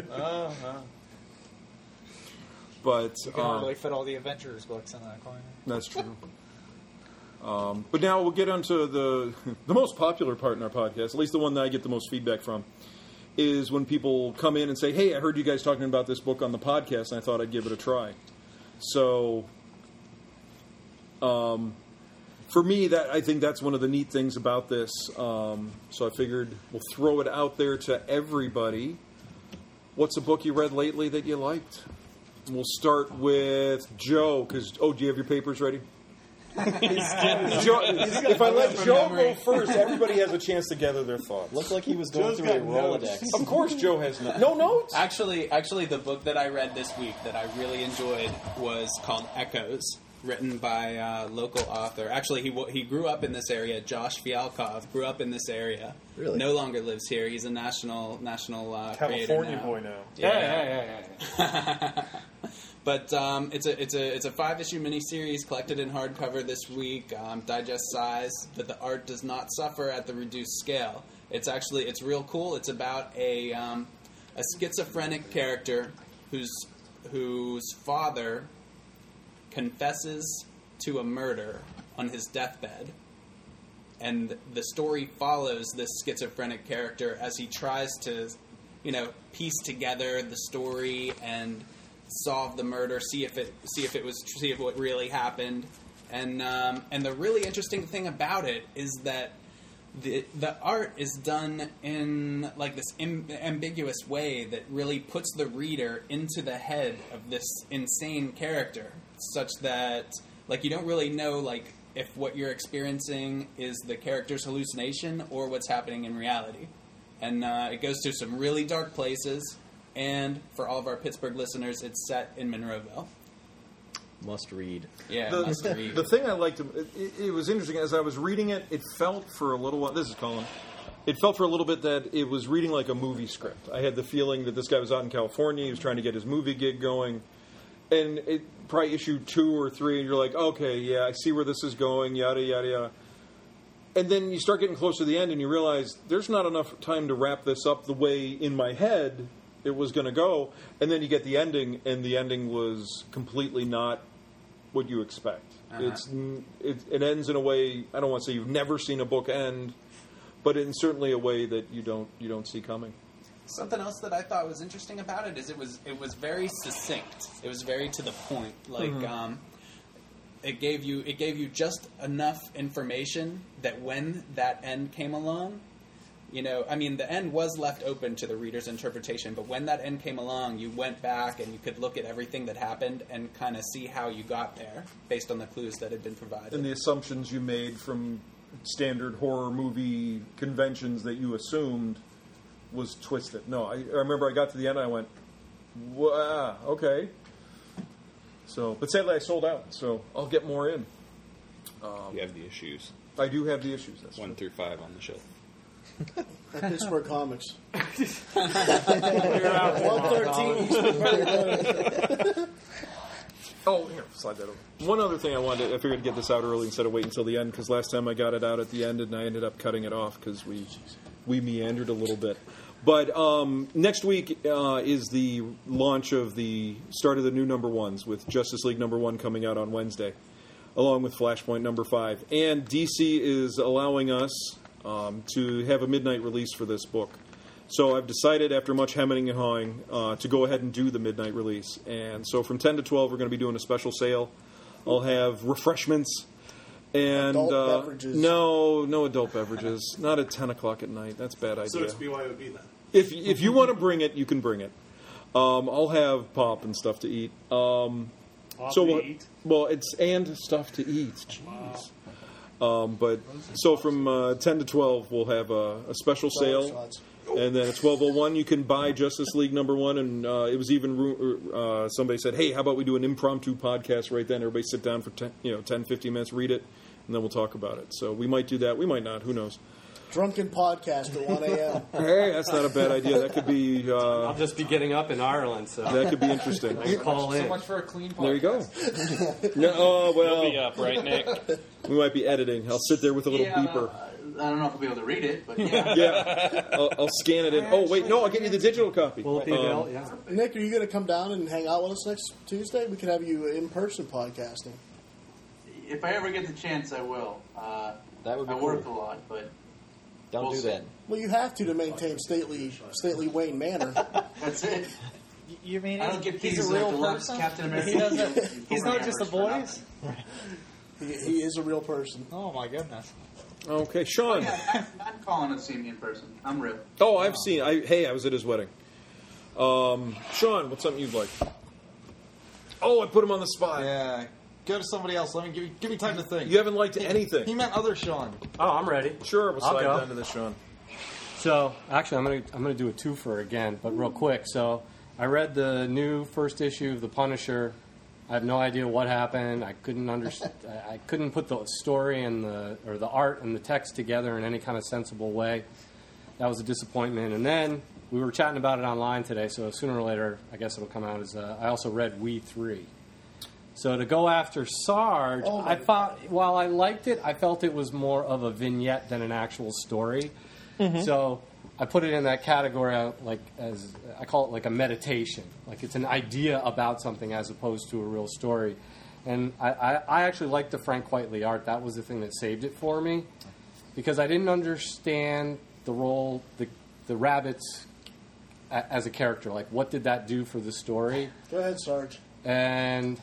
But you can hardly fit all the Avengers books in that corner. That's true. But now we'll get on to the most popular part in our podcast, at least the one that I get the most feedback from, is when people come in and say, hey, I heard you guys talking about this book on the podcast, and I thought I'd give it a try. So, for me, I think that's one of the neat things about this. So I figured we'll throw it out there to everybody. What's a book you read lately that you liked? And we'll start with Joe, because, do you have your papers ready? If I let Joe go first, everybody has a chance to gather their thoughts. Looked like he was going through a Rolodex. Of course, Joe has no notes. Actually, the book that I read this week that I really enjoyed was called Echoes, written by a local author. Actually, he grew up in this area. Josh Fialkov grew up in this area. Really? No longer lives here. He's a national California boy now. Yeah. But it's a 5-issue miniseries collected in hardcover this week, digest size. But the art does not suffer at the reduced scale. It's real cool. It's about a schizophrenic character whose father confesses to a murder on his deathbed, and the story follows this schizophrenic character as he tries to, piece together the story and solve the murder, see if what really happened, and the really interesting thing about it is that the art is done in like this ambiguous way that really puts the reader into the head of this insane character, such that like you don't really know like if what you're experiencing is the character's hallucination or what's happening in reality, and it goes to some really dark places. And for all of our Pittsburgh listeners, it's set in Monroeville. Must read. Yeah, must read. The thing I liked, it was interesting. As I was reading it, it felt for a little while... This is Colin. It felt for a little bit that it was reading like a movie script. I had the feeling that this guy was out in California. He was trying to get his movie gig going. And it probably issue 2 or 3, and you're like, okay, yeah, I see where this is going, yada, yada, yada. And then you start getting close to the end, and you realize there's not enough time to wrap this up the way in my head it was going to go, and then you get the ending, and the ending was completely not what you expect. It ends in a way, I don't want to say you've never seen a book end, but in certainly a way that you don't see coming. Something else that I thought was interesting about it is it was very succinct. It was very to the point. Like it gave you just enough information that when that end came along, the end was left open to the reader's interpretation, but when that end came along, you went back and you could look at everything that happened and kind of see how you got there based on the clues that had been provided. And the assumptions you made from standard horror movie conventions that you assumed was twisted. No, I remember I got to the end and I went, wow, okay. So, but sadly I sold out, so I'll get more in. You have the issues. I do have the issues. That's 1 through 5 on the shelf. At Pittsburgh Comics. 113. Oh, here, slide that over. One other thing I figured I'd get this out early instead of waiting until the end, because last time I got it out at the end and I ended up cutting it off because we meandered a little bit. But next week is the launch of the start of the new number ones, with Justice League number 1 coming out on Wednesday, along with Flashpoint number 5. And DC is allowing us to have a midnight release for this book. So I've decided, after much hemming and hawing, to go ahead and do the midnight release. And so from 10 to 12, we're going to be doing a special sale. I'll have refreshments. And Adult beverages. No adult beverages. Not at 10 o'clock at night. That's a bad idea. So it's BYOB then. If you want to bring it, you can bring it. I'll have pop and stuff to eat. To eat? Well, it's and stuff to eat. Jeez. But so from 10 to 12, we'll have a special sale. Shots. And then at 12:01, you can buy Justice League number 1. And it was even somebody said, "Hey, how about we do an impromptu podcast right then? Everybody sit down for 10, 15 minutes, read it, and then we'll talk about it." So we might do that. We might not. Who knows? Drunken podcast at 1 a.m. Hey, that's not a bad idea. That could be. I'll just be getting up in Ireland, so That could be interesting. I can call in. So much for a clean podcast. There you go. No, oh well. You'll be up, right, Nick? We might be editing. I'll sit there with a little beeper. I don't know if I'll be able to read it, but yeah. Yeah, I'll scan it in. Oh wait, no, I'll get you the digital copy. Will it be available? Yeah. Nick, are you going to come down and hang out with us next Tuesday? We could have you in person podcasting. If I ever get the chance, I will. That would be I work a lot, but Don't we'll do see. that. Well, you have to maintain stately Wayne Manor. That's it. You mean I don't get he's these a real deluxe person? Captain America. He doesn't. He's Former not just a Hammers for voice. He is a real person. Oh my goodness. Okay, Sean. Yeah, I'm calling to see me in person. I'm real. Oh, I've seen. I was at his wedding. Sean, what's something you'd like? Oh, I put him on the spot. Yeah. Go to somebody else. Let me give me time to think. You haven't liked anything. He meant other Sean. Oh, I'm ready. Sure, we'll I'll slide go. down to this, Sean. So, actually, I'm gonna do a twofer again, but real quick. So, I read the new first issue of The Punisher. I have no idea what happened. I couldn't understand. I couldn't put the story and the art and the text together in any kind of sensible way. That was a disappointment. And then we were chatting about it online today, so sooner or later, I guess it'll come out. I also read We 3. So to go after Sarge, I thought, while I liked it, I felt it was more of a vignette than an actual story. Mm-hmm. So I put it in that category, as I call it, like a meditation. Like it's an idea about something as opposed to a real story. And I actually liked the Frank Quitely art. That was the thing that saved it for me, because I didn't understand the role, the rabbits as a character. Like, what did that do for the story? Go ahead, Sarge. And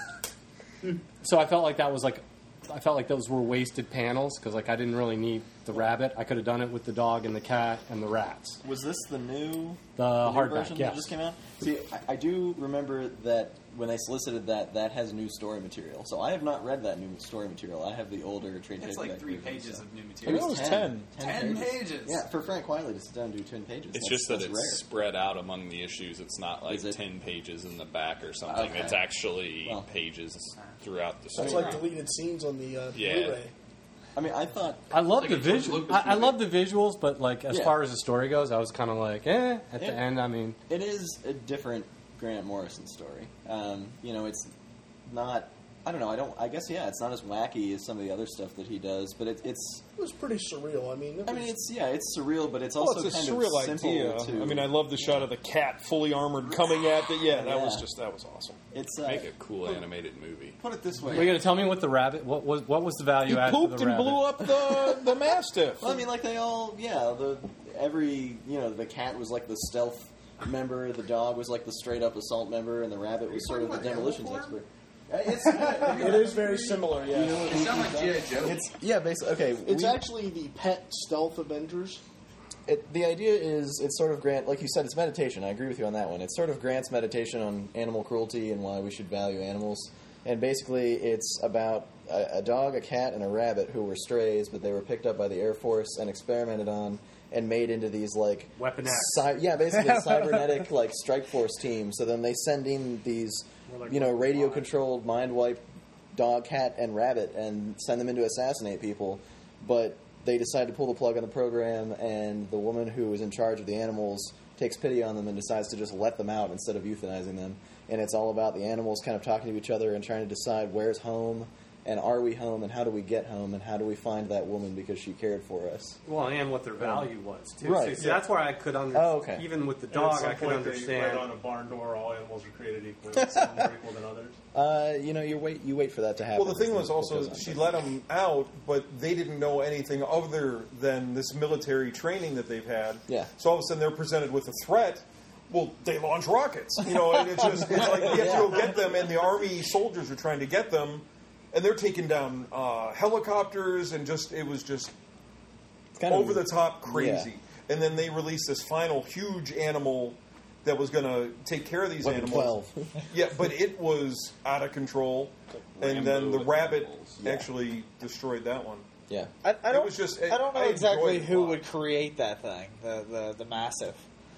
so I felt like those were wasted panels, because like I didn't really need the rabbit. I could have done it with the dog and the cat and the rats. Was this the new hardback version yes. that just came out? See, I do remember that when they solicited that has new story material. So I have not read that new story material. I have the older trade It's paperback like 3 version, pages so. of new I material. think it was 10. 10 pages. Yeah, for Frank Quitely to sit down and do 10 pages. It's that's, just that that's it's rare. spread out among the issues. It's not like Is it? 10 pages in the back or something. Okay. It's actually Well. pages throughout the story. That's like deleted scenes on the Yeah. Blu-ray. I mean, I thought I love Like the a George visual. Lucas I movie. love the visuals, but like as Yeah. far as the story goes, I was kind of like, at the Yeah. end. I mean, it is a different Grant Morrison story. It's not. I don't know. I guess it's not as wacky as some of the other stuff that he does, but it's. It was pretty surreal. I mean, It's surreal, but it's Well, also it's a kind surreal of simple idea. to. I mean, I love the shot of the cat fully armored coming at the. Yeah, that was Yeah. that was awesome. It's Make a cool animated movie. Put it this way. were you going to tell me what the rabbit? What was the value He add? for pooped the and rabbit? blew up the mastiff. Well, I mean, like they all, the cat was like the stealth member, the dog was like the straight up assault member, and the rabbit was sort of the demolitions expert. it is very similar. Yeah, It sounds like G.I. Joe. It's basically okay. it's actually the pet stealth Avengers. The idea is it's sort of Grant, like you said, it's meditation. I agree with you on that one. It's sort of Grant's meditation on animal cruelty and why we should value animals. And basically, it's about a dog, a cat, and a rabbit who were strays, but they were picked up by the Air Force and experimented on and made into these Weapon X. basically cybernetic like strike force teams. So then they send in these radio controlled mind wipe dog, cat, and rabbit and send them in to assassinate people, but they decide to pull the plug on the program, and the woman who is in charge of the animals takes pity on them and decides to just let them out instead of euthanizing them. And it's all about the animals kind of talking to each other and trying to decide where's home, and are we home, and how do we get home, and how do we find that woman because she cared for us. Well, and what their value was, too. Right. So that's where I could understand. Oh, okay. Even with the And dog, at some I could point they understand. read on a barn door, all animals are created equal. Some more equal than others. You wait for that to happen. Well, the thing was also she let them out, but they didn't know anything other than this military training that they've had. Yeah. So all of a sudden they're presented with a threat. Well, they launch rockets, and it's like you have to go get them, and the army soldiers are trying to get them, and they're taking down helicopters, and it was just over the top crazy. Yeah. And then they released this final huge animal that was going to take care of these animals. 12. Yeah, but it was out of control, and then the rabbit actually destroyed that one. Yeah, I don't know exactly enjoyed it a who lot. would create that thing, the massive.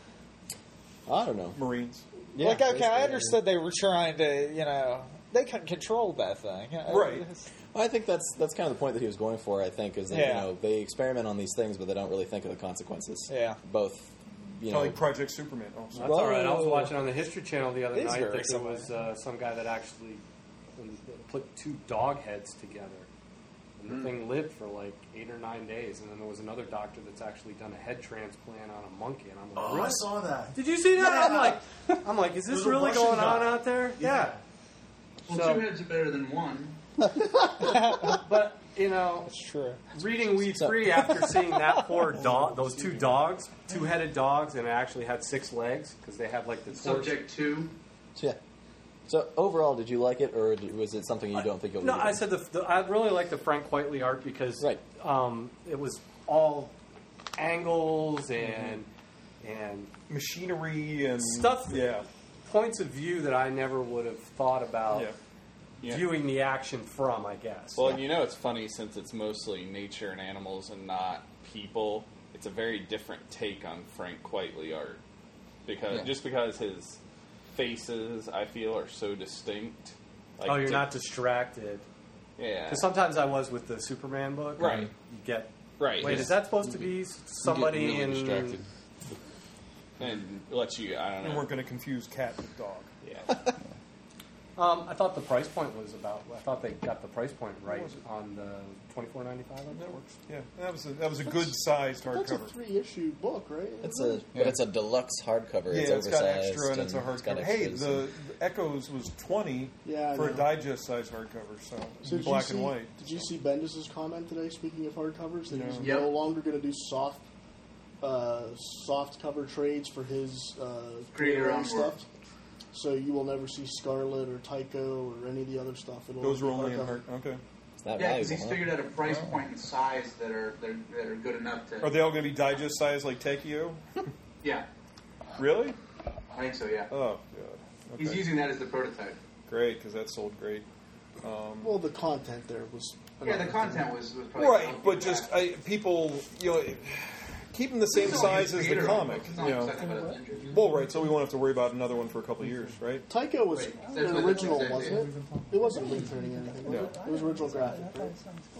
I don't know. Marines. Yeah, like, okay, I basically, understood they were trying to, they couldn't control that thing. Right. Well, I think that's kind of the point that he was going for. I think is that they experiment on these things, but they don't really think of the consequences. Yeah. Both. Like Project Superman. Also. That's all right. I was watching on the History Channel the other It is night very that there was some guy that actually put two dog heads together. And the thing lived for like 8 or 9 days. And then there was another doctor that's actually done a head transplant on a monkey. And I'm like, I saw that. Did you see that? I'm like, is this really going on out there? Yeah. Well, 2 heads are better than 1. But, It's true. reading Weed Free after seeing that poor dog, those 2 dogs, 2-headed dogs, and it actually had 6 legs because they have like the torch. Subject 2. Yeah. So overall, did you like it, or was it something you don't think you'll? No, read? I said I really like the Frank Quitely art because it was all angles and machinery and stuff. Yeah, points of view that I never would have thought about viewing the action from. I guess. Well, it's funny since it's mostly nature and animals and not people. It's a very different take on Frank Quitely art because his faces, I feel, are so distinct. You're not distracted. Yeah. Because sometimes I was with the Superman book. Right. You get... Right. Wait, is that supposed to be somebody really in... distracted. And lets you, I don't know. We weren't going to confuse cat with dog. Yeah. I thought the price point was I thought they got the price point right on the $24.95 on Networks. Yeah, that was a good sized hardcover. That's a 3-issue book, right? But it's a deluxe hardcover. Yeah, it's got oversized extra and it's a got hardcover. Hey, extras. the Echoes was $20 for a digest sized hardcover, so black and white. Did you see Bendis' comment today? Speaking of hardcovers, that he's Yep. no longer going to do soft cover trades for his Creator on stuff. So you will never see Scarlet or Tycho or any of the other stuff. Those were only in hard. Okay. Yeah, because he's figured out a price point and size that are good enough to. Are they all going to be digest size like Tekio? Yeah. Really? I think so. Yeah. Oh, God. Okay. He's using that as the prototype. Great, because that sold great. Well, the content there was. Yeah, the content was probably right, but just people, keep them the same size as the comic. Well, right, so we won't have to worry about another one for a couple of years, right? Tycho was an original, wasn't it? It wasn't reprinting anything, was it? It was original graphic, right?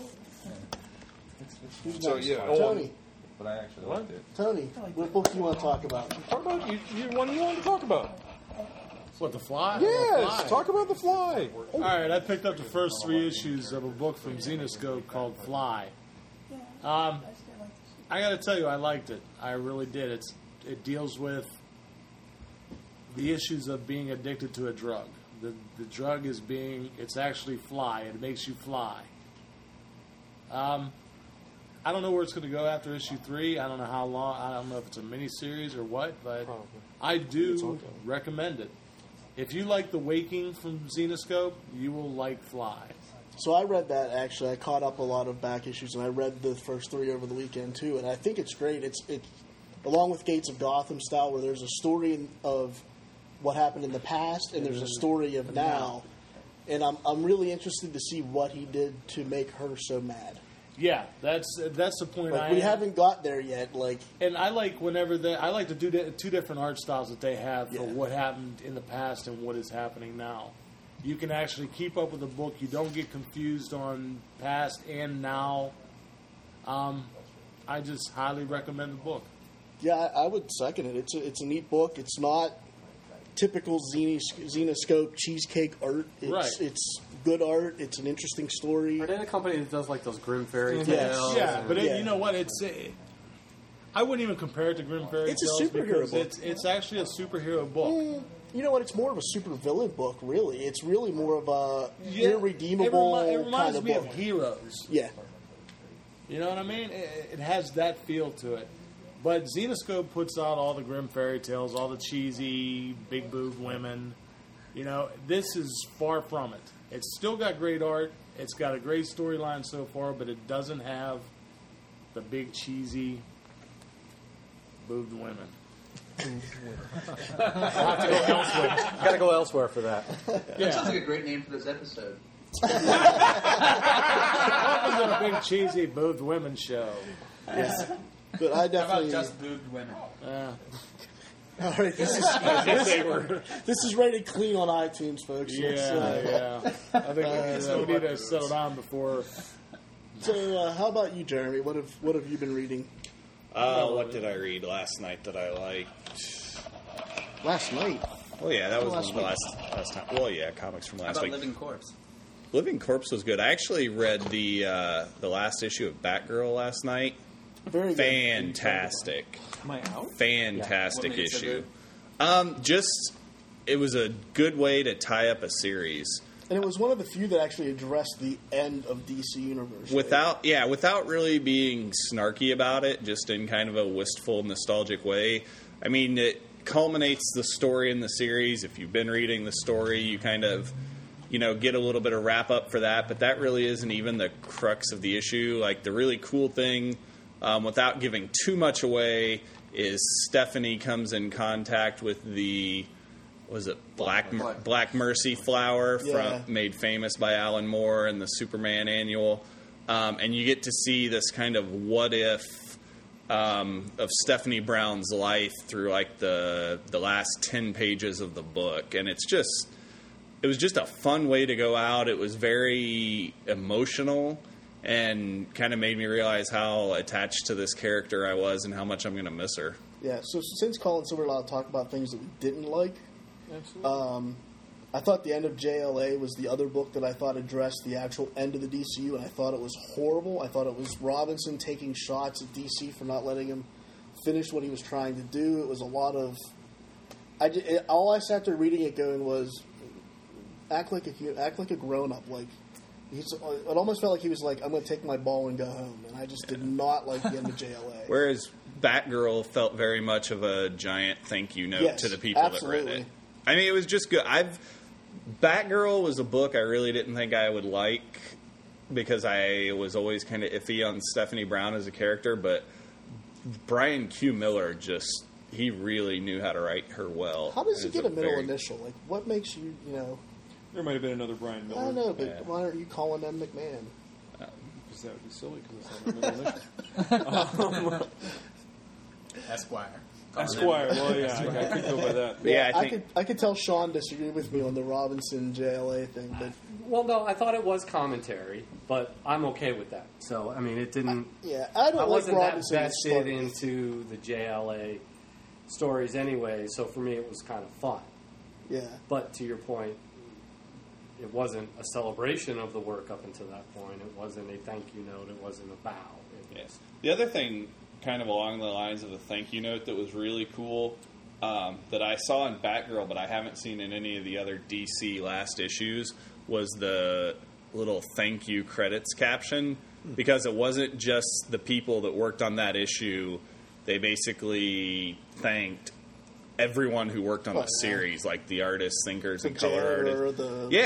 Who's So, next? yeah. Tony. But I actually liked it. Tony, what book do you want to talk about? Talk about what do you want to talk about? What, The Fly? Yes, talk about The Fly. All right, I picked up the first 3 issues of a book from Zenoscope called Fly. I got to tell you, I liked it. I really did. It deals with the issues of being addicted to a drug. The drug is it's actually fly. It makes you fly. I don't know where it's going to go after issue 3. I don't know how long. I don't know if it's a miniseries or what, but I do recommend it. If you like The Waking from Zenoscope, you will like Fly. So I read that, actually. I caught up a lot of back issues, and I read the first 3 over the weekend, too. And I think it's great. It's along with Gates of Gotham style, where there's a story of what happened in the past, and there's a story of now. And I'm really interested to see what he did to make her so mad. Yeah, that's the point. We haven't got there yet. And I like I like to do 2 different art styles that they have for what happened in the past and what is happening now. You can actually keep up with the book. You don't get confused on past and now. I just highly recommend the book. Yeah, I would second it. It's a neat book. It's not typical Zenoscope cheesecake art. It's good art. It's an interesting story. Are they the company that does like those Grimm fairy tales? Yes. Yeah, but you know what? I wouldn't even compare it to Grimm fairy tales. It's a superhero book. It's actually a superhero book. You know what? It's more of a super villain book, really. It's really more of a irredeemable it reminds kind of me book. of Heroes. Yeah. You know what I mean? It has that feel to it. But Zenoscope puts out all the Grimm fairy tales, all the cheesy, big-boobed women. You know, this is far from it. It's still got great art. It's got a great storyline so far, but it doesn't have the big, cheesy, boobed women. Got to go elsewhere for that. That sounds like a great name for this episode. Welcome to a big, cheesy, boobed women show. Yes. But I definitely... How about just boobed women? All right, this is rated clean on iTunes, folks. Yeah. I think we need to settle down before. So, how about you, Jeremy? What have you been reading? What did I read last night that I liked? Last night? Well, yeah, that was one of the last time. Well, yeah, comics from last How week. about Living Corpse? Living Corpse was good. I actually read the last issue of Batgirl last night. Very good. Fantastic. Am I out? Fantastic Yeah. issue. It was a good way to tie up a series. And it was one of the few that actually addressed the end of DC Universe. Without really being snarky about it, just in kind of a wistful, nostalgic way. I mean, it culminates the story in the series. If you've been reading the story, you kind of, get a little bit of wrap up for that, but that really isn't even the crux of the issue. Like, the really cool thing, without giving too much away, is Stephanie comes in contact with the... Was it Black Mercy flower made famous by Alan Moore in the Superman annual, and you get to see this kind of what if of Stephanie Brown's life through like the last 10 pages of the book, and it was just a fun way to go out. It was very emotional and kind of made me realize how attached to this character I was and how much I'm going to miss her. Yeah. So since Colin, we're allowed to talk about things that we didn't like. I thought the end of JLA was the other book that I thought addressed the actual end of the DCU, and I thought it was horrible. I thought it was Robinson taking shots at DC for not letting him finish what he was trying to do. It was a lot of... all I sat there reading it going was, act like a grown-up. Like, it almost felt like he was like, I'm going to take my ball and go home, and I just did not like the end of JLA. Whereas Batgirl felt very much of a giant thank you note to the people that read it. I mean, it was just good. Batgirl was a book I really didn't think I would like because I was always kind of iffy on Stephanie Brown as a character, but Brian Q. Miller he really knew how to write her well. How does he get a middle initial? Like, what makes you, There might have been another Brian Miller. I don't know, but why aren't you calling them McMahon? Because that would be silly, because it's not a middle initial. Esquire. Well, yeah, I could go by that. Yeah, I could tell Sean disagreed with me on the Robinson JLA thing, but well, no, I thought it was commentary, but I'm okay with that. So, I mean, it didn't. I wasn't Robinson that vested into the JLA stories anyway. So for me, it was kind of fun. Yeah. But to your point, it wasn't a celebration of the work up until that point. It wasn't a thank you note. It wasn't a bow. Yes. The other thing, kind of along the lines of a thank you note that was really cool, that I saw in Batgirl, but I haven't seen in any of the other DC last issues, was the little thank you credits caption, because it wasn't just the people that worked on that issue. They basically thanked everyone who worked on the series, like the artists, thinkers, and color artists.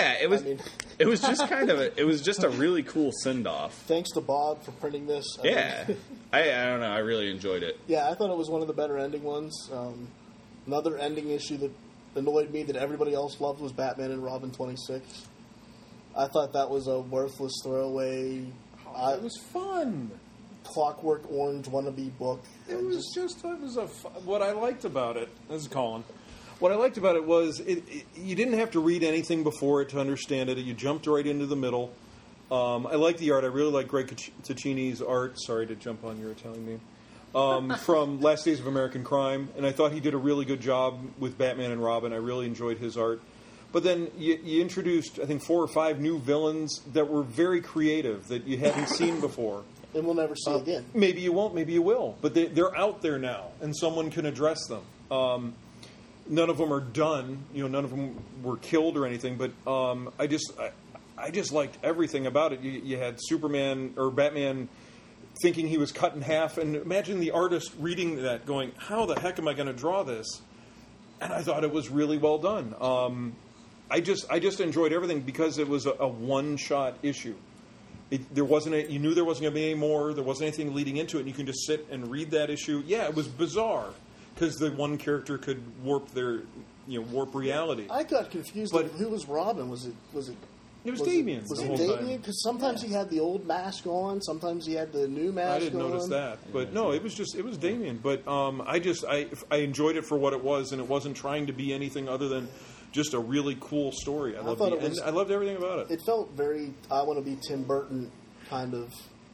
It was just kind of it was just a really cool send off. Thanks to Bob for printing this. I don't know. I really enjoyed it. Yeah, I thought it was one of the better ending ones. Another ending issue that annoyed me that everybody else loved was Batman and Robin 26. I thought that was a worthless throwaway. It was fun. Clockwork Orange wannabe book. What I liked about it. This is Colin. What I liked about it was you didn't have to read anything before it to understand it. You jumped right into the middle. I like the art. I really like Greg Ticini's art. Sorry to jump on your Italian name. From Last Days of American Crime. And I thought he did a really good job with Batman and Robin. I really enjoyed his art. But then you introduced, I think, 4 or 5 new villains that were very creative that you hadn't seen before. And we'll never see again. Maybe you won't, maybe you will. But they're out there now, and someone can address them. None of them are done. None of them were killed or anything. But I just liked everything about it. You had Superman or Batman thinking he was cut in half, and imagine the artist reading that, going, "How the heck am I going to draw this?" And I thought it was really well done. I just enjoyed everything because it was a one-shot issue. You knew there wasn't going to be any more. There wasn't anything leading into it. And you can just sit and read that issue. Yeah, it was bizarre because the one character could warp reality. I got confused. But who was Robin? Was it? It was Damian. Was it Damian? Because sometimes he had the old mask on. Sometimes he had the new mask on. I didn't notice that. But no, it was Damian. But I enjoyed it for what it was, and it wasn't trying to be anything other than just a really cool story. I loved everything about it. It felt very I Want to Be Tim Burton kind of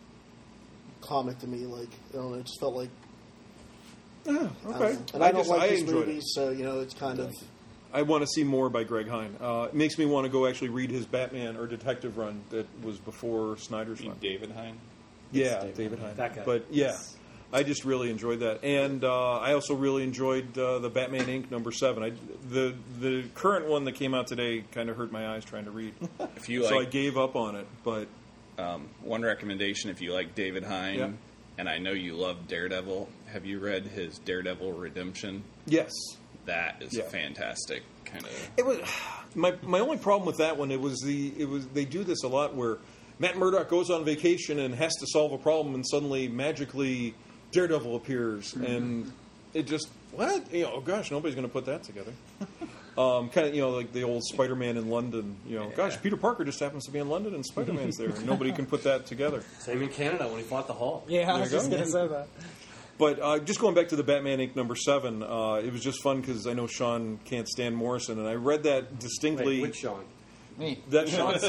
comic to me. Like, I don't know, it just felt like. Yeah, okay. And I don't like these movies, so it's kind of. I want to see more by Greg Hine. It makes me want to go actually read his Batman or Detective run that was before Snyder's run. David Hine? Yeah, David Hine. That guy. But yeah, I just really enjoyed that. And I also really enjoyed the Batman Inc. #7. The current one that came out today kind of hurt my eyes trying to read. So I gave up on it. But one recommendation, if you like David Hine, and I know you love Daredevil, have you read his Daredevil Redemption? Yes. That is fantastic. Kind of. It was my only problem with that one. They do this a lot where Matt Murdock goes on vacation and has to solve a problem, and suddenly magically Daredevil appears, and it just what oh gosh, nobody's going to put that together. Kind of like the old Spider-Man in London. Gosh, Peter Parker just happens to be in London, and Spider-Man's there, and nobody can put that together. Same in Canada when he fought the Hulk. Yeah, I was just going to say that. But just going back to the Batman Inc. #7, it was just fun because I know Sean can't stand Morrison, and I read that distinctly. Wait, which Sean? Me. That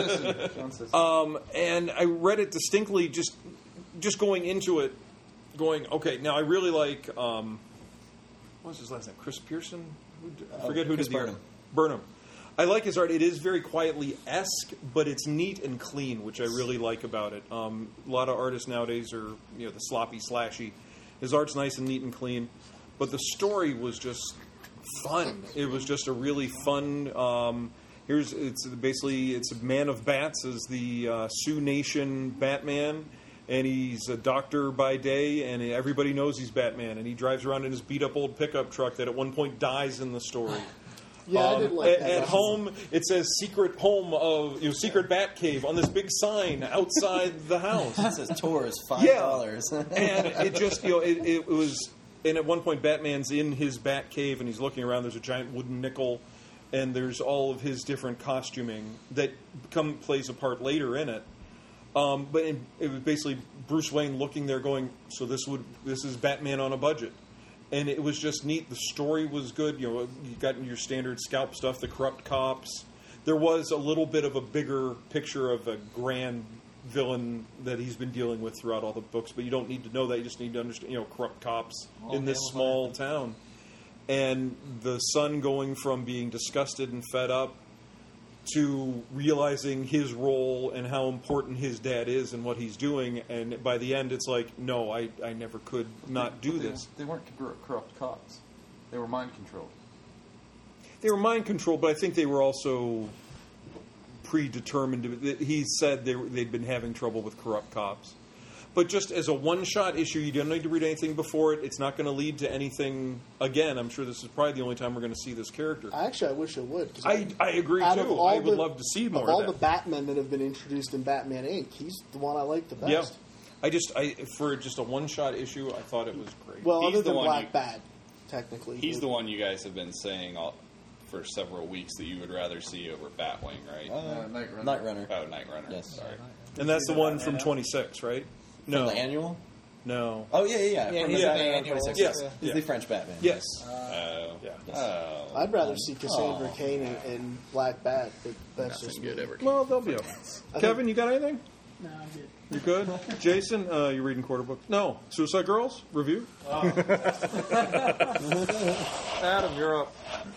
Sean. And I read it distinctly just going into it, going, okay, now I really like, what was his last name? Chris Pearson? I forget who Chris did the art. Burnham. I like his art. It is very quietly-esque, but it's neat and clean, which I really like about it. A lot of artists nowadays are, the sloppy, slashy. His art's nice and neat and clean, but the story was just fun. It was just a really fun. It's a man of bats as the Sioux Nation Batman, and he's a doctor by day, and everybody knows he's Batman, and he drives around in his beat up old pickup truck that at one point dies in the story. Yeah, I did like that. At home, it says "secret home of secret Bat Cave" on this big sign outside the house. It says tours $5. And it just it was. And at one point, Batman's in his Bat Cave and he's looking around. There's a giant wooden nickel, and there's all of his different costuming that plays a part later in it. But it was basically Bruce Wayne looking there, going, "So this is Batman on a budget." And it was just neat. The story was good. You got your standard scalp stuff, the corrupt cops. There was a little bit of a bigger picture of a grand villain that he's been dealing with throughout all the books, but you don't need to know that. You just need to understand, corrupt cops in this small town. And the son going from being disgusted and fed up to realizing his role and how important his dad is and what he's doing, and by the end it's like, no, I never could not do this. They weren't corrupt cops. They were mind controlled. They were mind controlled, but I think they were also predetermined. He said they'd been having trouble with corrupt cops. But just as a one-shot issue, you don't need to read anything before it. It's not going to lead to anything again. I'm sure this is probably the only time we're going to see this character. Actually, I wish it would. I agree, too. I would love to see more of that. Of all the Batmen that have been introduced in Batman Inc., he's the one I like the best. Yeah. For just a one-shot issue, I thought it was great. Well, other than Black Bat, technically. He's the one you guys have been saying for several weeks that you would rather see over Batwing, right? Night Runner. Night Runner. Oh, Night Runner. Yes. Sorry. And that's the one from 26, right? No. From the annual? No. Oh, yeah. Yeah, he's in the annual. Yes. He's the French Batman. Yes. Oh. I'd rather see Cassandra Cain and Black Bat, but that's Nothing just good me. ever. Well, they'll be okay. Kevin, you got anything? No, I'm good. You good? Jason, you reading quarter book? No. Suicide Girls review. Adam, you're up.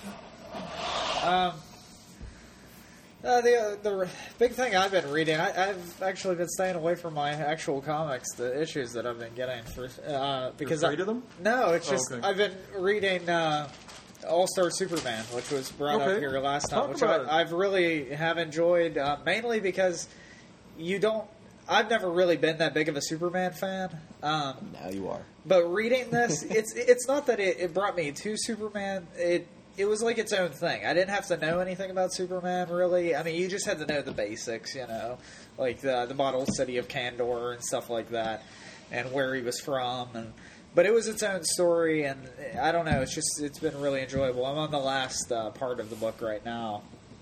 The big thing I've been reading, I've actually been staying away from my actual comics, the issues that I've been getting for because You're afraid of them? No, it's just okay. I've been reading All-Star Superman, which was brought up here last time, Talk which about it. I've really have enjoyed, mainly because I've never really been that big of a Superman fan. Now you are. But reading this, it's not that it brought me to Superman. It was like its own thing. I didn't have to know anything about Superman, really. I mean, you just had to know the basics, like the model city of Kandor and stuff like that, and where he was from. But it was its own story, and I don't know. It's been really enjoyable. I'm on the last part of the book right now.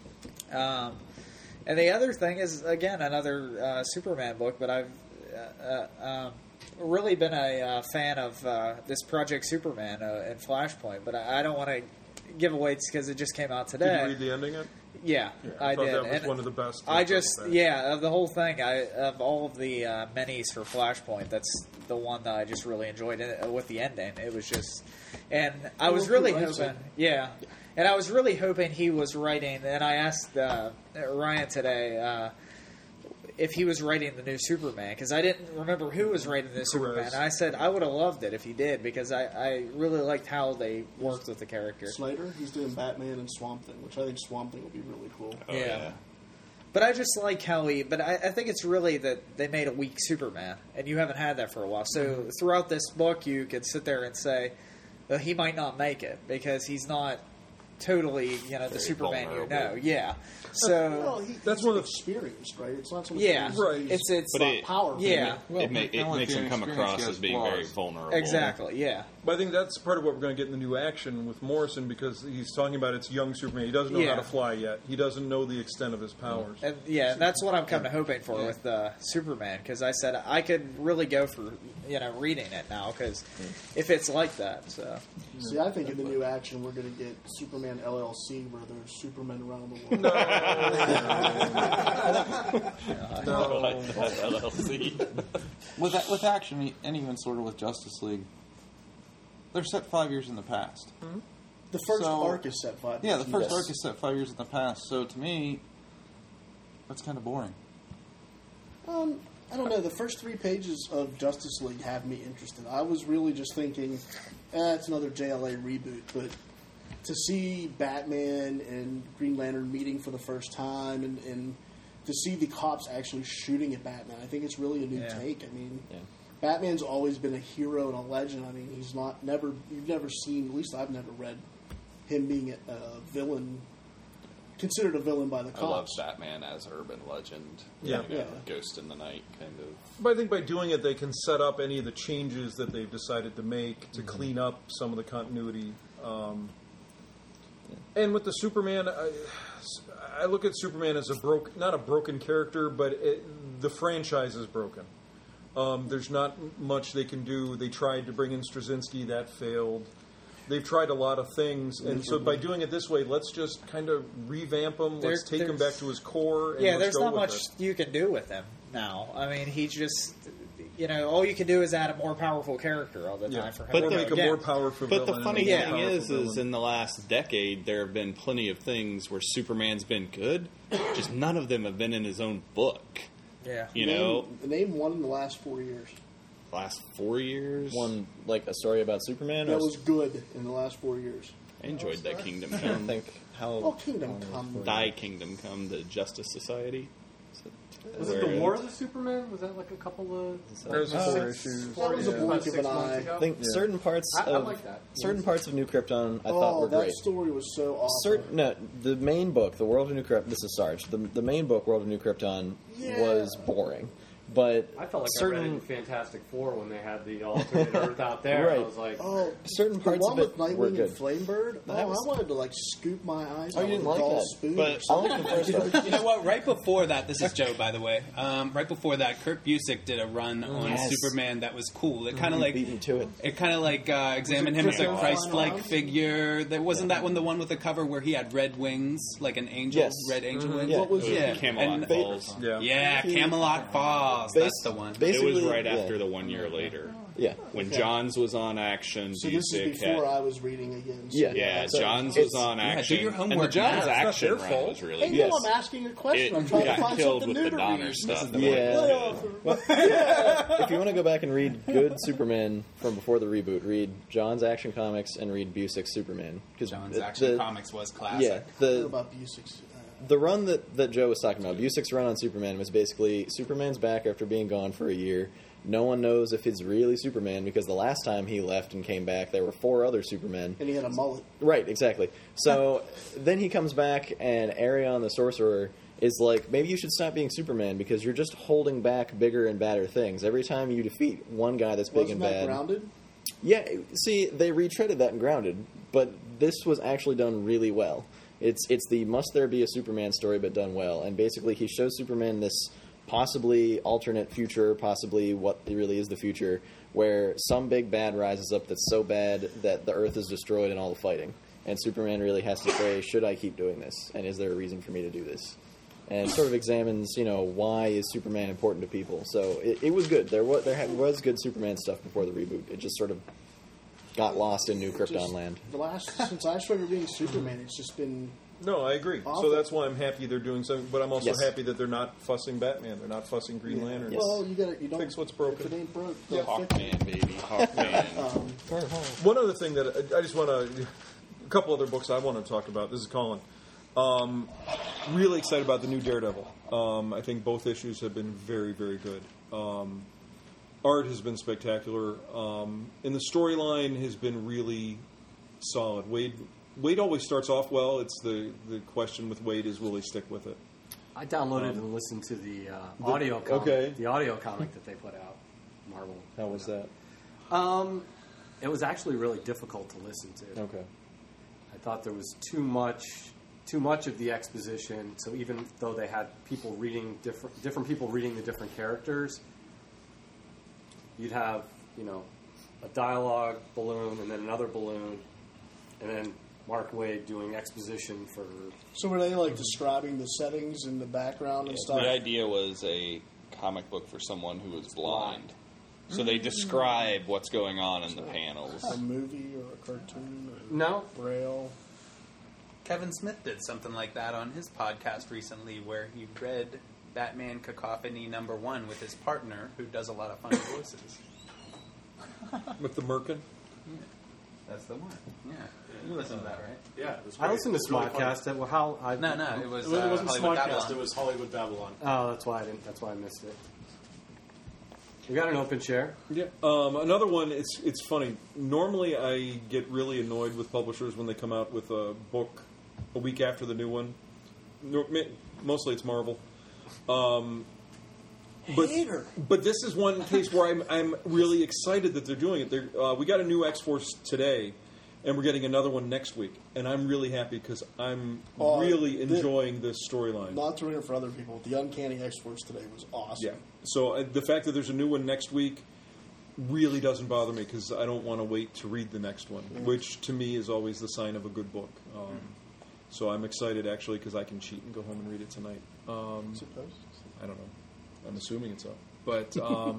And the other thing is, again, another Superman book, but I've really been a fan of this Project Superman and Flashpoint, but I don't want to give away because it just came out today. Did you read the ending yet? Yeah, I thought did. that was And one of the best. of the whole thing, of all of the minis for Flashpoint, that's the one that I just really enjoyed with the ending. It was just, and I was really hoping, and I was really hoping he was writing. And I asked Ryan today if he was writing the new Superman, because I didn't remember who was writing the new Superman. And I said I would have loved it if he did, because I really liked how they worked with the character. Snyder, he's doing Batman and Swamp Thing, which I think Swamp Thing will be really cool. Yeah. But I just like how but I think it's really that they made a weak Superman, and you haven't had that for a while. So throughout this book, you could sit there and say, well, he might not make it, because he's not totally, the Superman vulnerable. Yeah. So that's one of experienced, right? It's not so much right. It's But not powerful. Yeah. It makes him come across as being very vulnerable. Exactly. Yeah. But I think that's part of what we're going to get in the new action with Morrison, because he's talking about it's young Superman. He doesn't know how to fly yet. He doesn't know the extent of his powers. And that's what I'm kind of hoping for with Superman, because I said I could really go for reading it now, because if it's like that. So see, I think in the new action we're going to get Superman LLC, where there's Supermen around the world. LLC. With action, and even sort of with Justice League, they're set 5 years in the past. Mm-hmm. The first arc is set 5 years. Yeah, the first arc is set 5 years in the past. So to me, that's kind of boring. I don't know. The first 3 pages of Justice League have me interested. I was really just thinking, it's another JLA reboot, but to see Batman and Green Lantern meeting for the first time, and to see the cops actually shooting at Batman, I think it's really a new take. I mean, Batman's always been a hero and a legend. I mean, you've never seen, at least I've never read, him being a villain, considered a villain by the cops. I love Batman as urban legend. Ghost in the night kind of. But I think by doing it, they can set up any of the changes that they've decided to make to clean up some of the continuity. And with the Superman, I look at Superman as not a broken character, but the franchise is broken. There's not much they can do. They tried to bring in Straczynski, that failed. They've tried a lot of things, and so by doing it this way, let's just kind of revamp him. Let's take him back to his core. And there's not much you can do with him now. I mean, he just, all you can do is add a more powerful character all the time for him. But make a more powerful villain. But the funny thing is in the last decade, there have been plenty of things where Superman's been good, just none of them have been in his own book. Yeah. Name one in the last 4 years. Last 4 years? One, like a story about Superman? That was good in the last 4 years. I enjoyed that Kingdom Come. I don't think how... Kingdom Come. Thy Kingdom Come, the Justice Society. Was it the War of the Superman? Was that like a couple of... There was 4 issues. That was a blink of an eye. I think certain parts of like that. Certain parts of New Krypton I thought were great. That story was so awesome. The main book, The World of New Krypton, this is Sarge. The main book, World of New Krypton, was boring. But I felt like certain, I read it in Fantastic Four when they had the alternate Earth out there. Right. I was like, certain the parts one of it with were Nightwing good. and Flamebird. That was- I wanted to like scoop my eyes. Oh, you out didn't with like a golf that? spoon But or something. I like the first one. You know what? Right before that, this is Joe, by the way. Right before that, Kurt Busiek did a run on Yes. Superman that was cool. It kind of like beat me to it. It kind of like examined him as a Christopher Christ-like Nolan? figure. There wasn't that one the one with the cover where he had red wings, like an angel, Yes. red angel wings. Yeah. What was it? Yeah, Camelot And- Falls. Yeah, Camelot Falls. That's the one. It Basically, was right yeah. after the 1 year later. Yeah. When Johns was on Action, So this is Busiek before had... I was reading again. So Yeah, so Johns it's- was on yeah, do Action. your and the homework Johns now. It's not Action their run fault. was really Hey, good. no, I'm asking a question. I'm trying to got find killed something with new the to Donner read. stuff. Yeah. Well, if you want to go back and read good Superman from before the reboot, read John's Action Comics and read Busiek's Superman. Because John's Action Comics was classic. Yeah, What about Busiek's? the run that Joe was talking about, Busiek's run on Superman, was basically Superman's back after being gone for a year. No one knows if it's really Superman because the last time he left and came back, there were 4 other Supermen. And he had a mullet. Right, exactly. So then he comes back, and Arion the Sorcerer is like, maybe you should stop being Superman because you're just holding back bigger and badder things. Every time you defeat one guy that's big Wasn't and that bad. Grounded? Yeah, see, they retreaded that in Grounded, but this was actually done really well. It's the must there be a Superman story, but done well. And basically, he shows Superman this possibly alternate future, possibly what really is the future, where some big bad rises up that's so bad that the Earth is destroyed and all the fighting. And Superman really has to say, should I keep doing this? And is there a reason for me to do this? And sort of examines, why is Superman important to people. So it was good. There was good Superman stuff before the reboot. It just sort of got lost in New Krypton land. Since I started reading Superman, it's just been... No, I agree. Awful. So that's why I'm happy they're doing something. But I'm also Yes. happy that they're not fussing Batman. They're not fussing Green Lantern. Yes. Well, you don't Fix what's broken. If it ain't broke, don't fix it. Hawkman, baby. Hawkman. One other thing that I just want to... A couple other books I want to talk about. This is Colin. Really excited about the new Daredevil. I think both issues have been very, very good. Art has been spectacular. And the storyline has been really solid. Wade always starts off well. It's the question with Wade is, will he stick with it? I downloaded and listened to the audio comic, okay. the audio comic that they put out. Marvel. How was that? It was actually really difficult to listen to. Okay. I thought there was too much of the exposition. So even though they had people reading different people reading the different characters, you'd have a dialogue balloon and then another balloon, and then Mark Waid doing exposition for. So were they describing the settings and the background and stuff? The idea was a comic book for someone who was blind. So they describe what's going on in the panels. A movie or a cartoon? Or No. Braille? Kevin Smith did something like that on his podcast recently where he read Batman Cacophony #1 with his partner who does a lot of funny voices. With the Merkin? That's the one. Yeah. You listened to that, right? Yeah, it was I great. listened to It was really Smodcast. fun. No, it was It wasn't Hollywood Smodcast. Babylon. It was Hollywood Babylon. Oh, that's why I missed it. We got an open share. Yeah. Another one, it's funny. Normally I get really annoyed with publishers when they come out with a book a week after the new one. Mostly it's Marvel. But this is one case where I'm really excited that they're doing it. We got a new X-Force today, and we're getting another one next week. And I'm really happy because I'm really enjoying this storyline. Not to read it for other people, the Uncanny X-Force today was awesome. Yeah. So the fact that there's a new one next week really doesn't bother me because I don't want to wait to read the next one, which to me is always the sign of a good book. So I'm excited actually because I can cheat and go home and read it tonight. Suppose? I don't know. I'm assuming it's up, but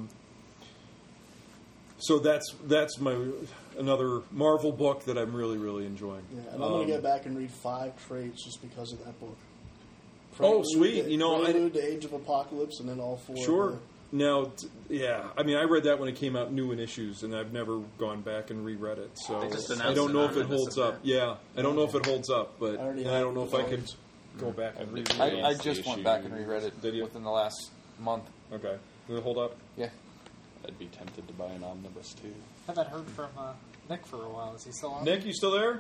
so that's my another Marvel book that I'm really really enjoying. Yeah, and I'm going to get back and read 5 trades just because of that book. Sweet! Prelude to Age of Apocalypse, and then all 4. Sure. Now, I mean, I read that when it came out new in issues, and I've never gone back and reread it. So I don't know if it holds up. Yeah, I don't know if it holds up, but I don't know if I could go back and reread it. I just went back and reread it within the last month. Okay. Does it hold up? Yeah. I'd be tempted to buy an omnibus too. I haven't heard from Nick for a while. Is he still on? Nick, you still there?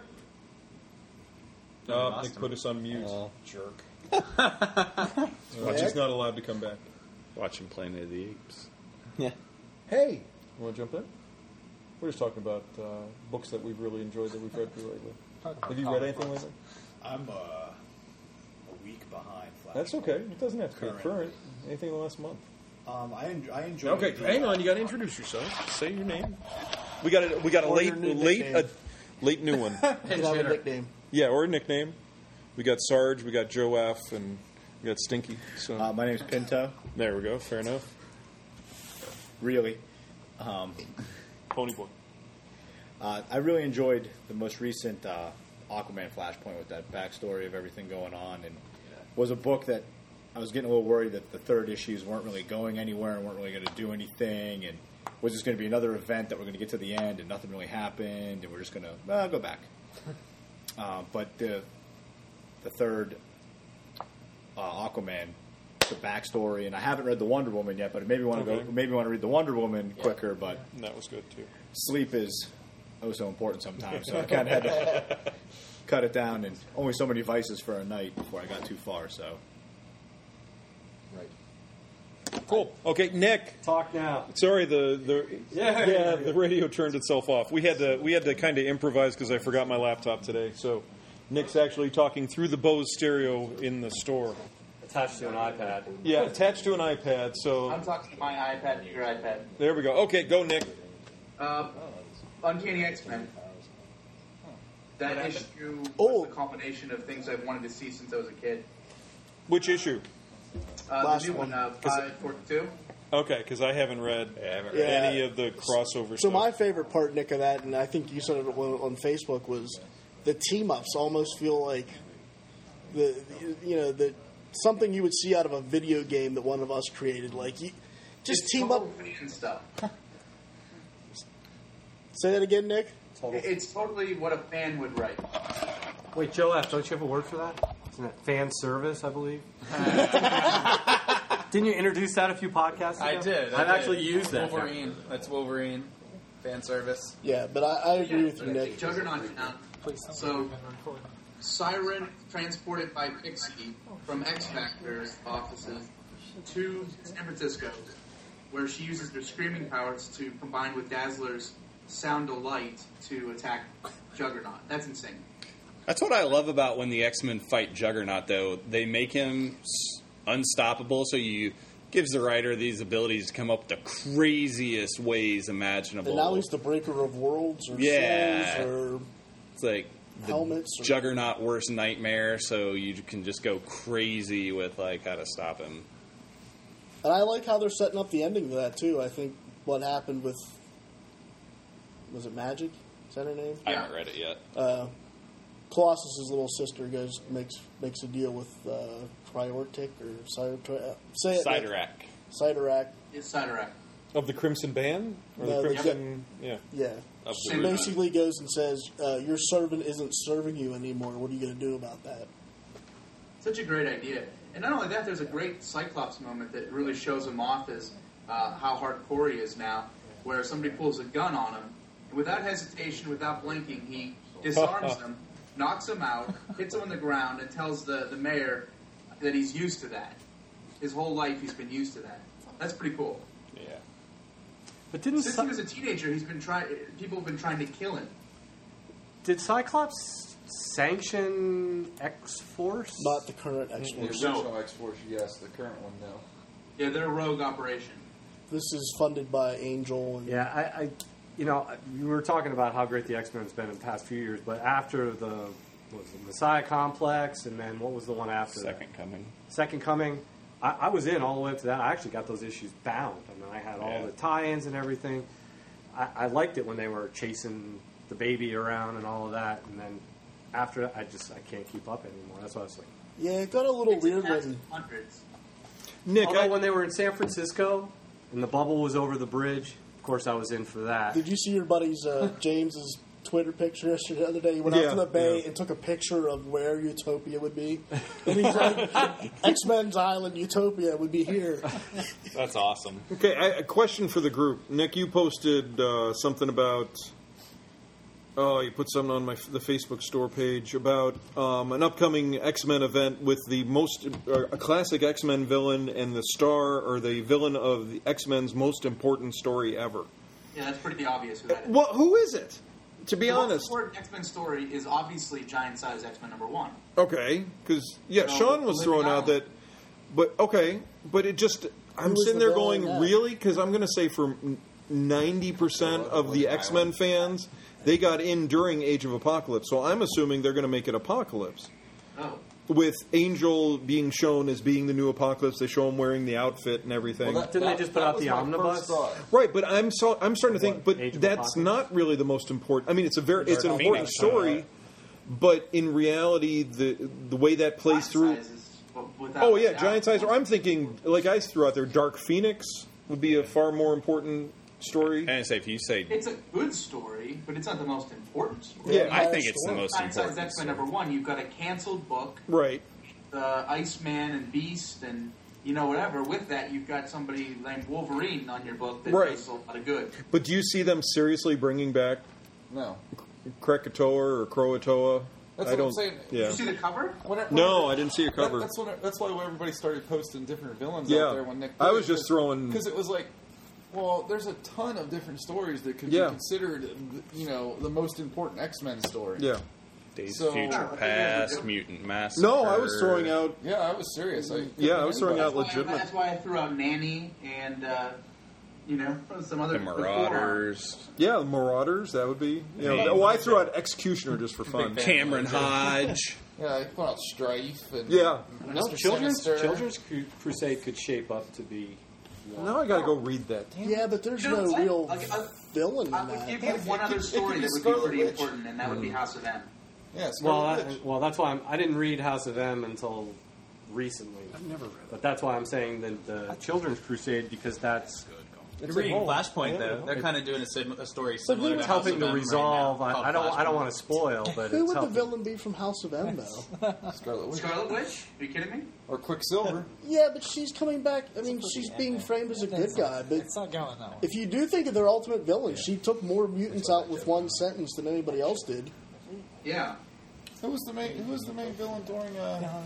Nick put us on mute. Jerk. He's not allowed to come back. Watching Planet of the Apes. Yeah. Hey, you want to jump in? We're just talking about books that we've really enjoyed that we've read through lately. Have you read anything lately? I'm a week behind. Flash. That's okay. It doesn't have to be current. Anything in the last month? I enjoy. Okay, hang on. You got to introduce yourself. Say your name. We got a late new one. You have a nickname. Yeah, or a nickname. We got Sarge. We got Joe F. And we got Stinky. So my name's Pinto. There we go. Fair enough. Really, Pony Boy. I really enjoyed the most recent Aquaman Flashpoint with that backstory of everything going on, and was a book that I was getting a little worried that the third issues weren't really going anywhere and weren't really going to do anything, and was just going to be another event that we're going to get to the end and nothing really happened, and we're just going to go back. But the third Aquaman, the backstory, and I haven't read the Wonder Woman yet, but maybe want to read the Wonder Woman quicker. But that was good too. Sleep is so important sometimes, so I kind of had to cut it down, and only so many vices for a night before I got too far. So, cool. Okay, Nick. Talk now. Sorry, the radio turned itself off. We had to kind of improvise because I forgot my laptop today. So Nick's actually talking through the Bose stereo in the store. Attached to an iPad. Yeah, attached to an iPad. So I'm talking to my iPad, your iPad. There we go. Okay, go, Nick. Uncanny X-Men. That issue was the combination of things I've wanted to see since I was a kid. Which issue? The new one, 542. Okay, because I haven't read any of the crossover So stuff. my favorite part, Nick, of that, and I think you said it on Facebook, was the team-ups almost feel like the something you would see out of a video game that one of us created. Like, just team up. And stuff. Say that again, Nick. It's totally what a fan would write. Wait, Joe F., don't you have a word for that? Isn't it fan service, I believe? Didn't you introduce that a few podcasts ago? I did. I've actually used that. Wolverine. That's Wolverine. Fan service. Yeah, but I agree with you, Nick. Juggernaut now. So, Siren transported by Pixie from X-Factor's offices to San Francisco, where she uses her screaming powers to combine with Dazzler's sound of light to attack Juggernaut. That's insane. That's what I love about when the X-Men fight Juggernaut, though. They make him unstoppable, so gives the writer these abilities to come up with the craziest ways imaginable. And now he's the breaker of worlds or souls or it's like helmets. Juggernaut worst nightmare, so you can just go crazy with like how to stop him. And I like how they're setting up the ending to that, too. I think what happened with... Was it Magic? Is that her name? I haven't read it yet. Colossus's little sister makes a deal with Cryortic or Cyttorak. Cyttorak. It's Cyttorak. Of the Crimson Band? Or No, the Crimson... Yeah. She basically goes and says, your servant isn't serving you anymore. What are you going to do about that? Such a great idea. And not only that, there's a great Cyclops moment that really shows him off as how hardcore he is now, where somebody pulls a gun on him, and without hesitation, without blinking, he disarms them, knocks him out, hits him on the ground, and tells the mayor that he's used to that. His whole life he's been used to that. That's pretty cool. Yeah. But since he was a teenager, people have been trying to kill him. Did Cyclops sanction X-Force? Not the current X-Force. The original X-Force, yes. The current one, no. Yeah, they're a rogue operation. This is funded by Angel. And Yeah, you were talking about how great the X-Men's been in the past few years, but after the Messiah Complex, and then what was the one after Second Coming. Second Coming. I was in all the way up to that. I actually got those issues bound. I mean, I had all the tie-ins and everything. I liked it when they were chasing the baby around and all of that, and then after that, I can't keep up anymore. That's what I was like. Yeah, it got a little weird when... Nick, when they were in San Francisco and the bubble was over the bridge, of course I was in for that. Did you see your buddy's James's Twitter picture the other day? He went out to the bay and took a picture of where Utopia would be. And he's like, X-Men's Island, Utopia would be here. That's awesome. Okay, a question for the group. Nick, you posted something about Oh, you put something on the Facebook store page about an upcoming X-Men event with a classic X-Men villain and the star or the villain of the X-Men's most important story ever. Yeah, that's pretty obvious who that is. Well, who is it? To be the honest, most important X-Men story is obviously Giant Size X-Men #1. Okay, because Sean was throwing out that, but it just I'm sitting there going, really? Because I'm going to say for 90% of the X-Men fans, they got in during Age of Apocalypse, so I'm assuming they're going to make it Apocalypse. Oh. With Angel being shown as being the new Apocalypse, they show him wearing the outfit and everything. Didn't they just put out the omnibus? Right, but I'm starting to think, but that's not really the most important. I mean, it's an important story, but in reality, the way that plays through. Giant Size. Or I'm thinking, like I threw out there, Dark Phoenix would be a far more important story. And if you say it's a good story, but it's not the most important story. Yeah, I think it's the most Giant important. Size X-Men #1. You've got a canceled book, right? The Iceman and Beast and whatever. With that, you've got somebody named Wolverine on your book that does a lot of good. But do you see them seriously bringing back Krakatoa or Croatoa? That's what I'm saying. Yeah. Did you see the cover? No, I didn't see a cover. That's why everybody started posting different villains Yeah. out there when Nick. I was just throwing because it was like, well, there's a ton of different stories that could be considered, the most important X-Men story. Yeah. Days of Future Past, Mutant Massacre. No, I was throwing out. Yeah, I was serious. I was throwing out legitimate. That's why I threw out Nanny and some other. The Marauders. Yeah, the Marauders. That would be. I threw out Executioner just for fun. Cameron Hodge. Yeah, I put out Strife. And Children's Crusade could shape up to be. Now I got to go read that. Yeah, but there's no real villain in that. I would give you one other story that would be pretty important, and that would be House of M. Yeah, well, that's why I didn't read House of M until recently. I've never read it. But that's why I'm saying that the Children's Crusade, because that's... You're reading Flashpoint, though. They're kind of doing a story similar to helping House to of M resolve. right now, I don't want to spoil, but who it's would helping. the villain be from House of M though? Scarlet Witch. Scarlet Witch? Are you kidding me? Or Quicksilver. Yeah, but she's coming back. I mean, she's being framed as a good guy, but it's not going that way. If you do think of their ultimate villain, she took more mutants out with one sentence than anybody else did. Yeah. Who was the main villain during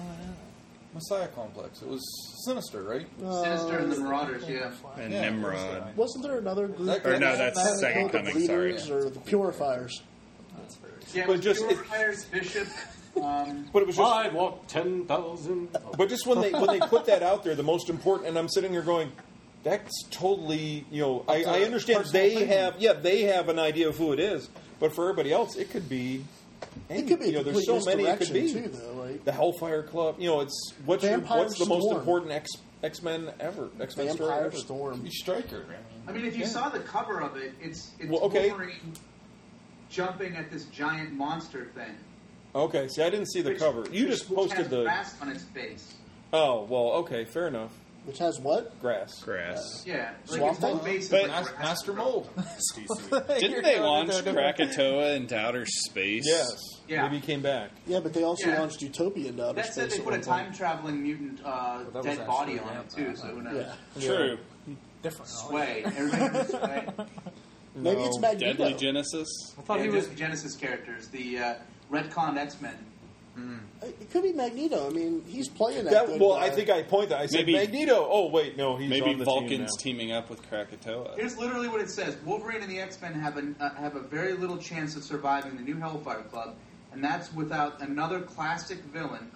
Messiah Complex? It was Sinister, right? Sinister and the Marauders, yeah. And Nimrod. Wasn't there another group? that's Second Coming, sorry. Or the Purifiers. Yeah, but just Purifiers, Bishop. But it was just I walked 10,000. But just when they put that out there, the most important, and I'm sitting here going, that's totally I understand they have an idea of who it is, but for everybody else, it could be. It could be there's so many it could be. Too, though, like the Hellfire Club. It's what's the most important X-Men ever? X-Men story ever. Storm. Be Stryker. I mean, if you saw the cover of it, it's Wolverine jumping at this giant monster thing. Okay, see, I didn't see the cover. You just posted has the grass on its face. Oh well, okay, fair enough. Which has what? Grass. Yeah, like Swamp its whole Thing? face is But like Master Mold. Didn't they launch Krakatoa into outer space? Yes. Yeah. Maybe he came back. Yeah, but they also launched Utopia into outer That said, space. they put a time traveling mutant dead body on it too. So who knows? Yeah. True. Different. Sway. Everybody Sway. Maybe it's Magneto. Deadly Genesis. I thought he Yeah, was. just the Genesis characters, the retconned X-Men. It could be Magneto. I mean, he's playing that. good guy. I think I point that. I said Maybe- Magneto. Oh wait, no, he's Maybe on the Vulcan's team teaming up with Krakatoa. Here's literally what it says: Wolverine and the X-Men have a very little chance of surviving the new Hellfire Club, and that's without another classic villain,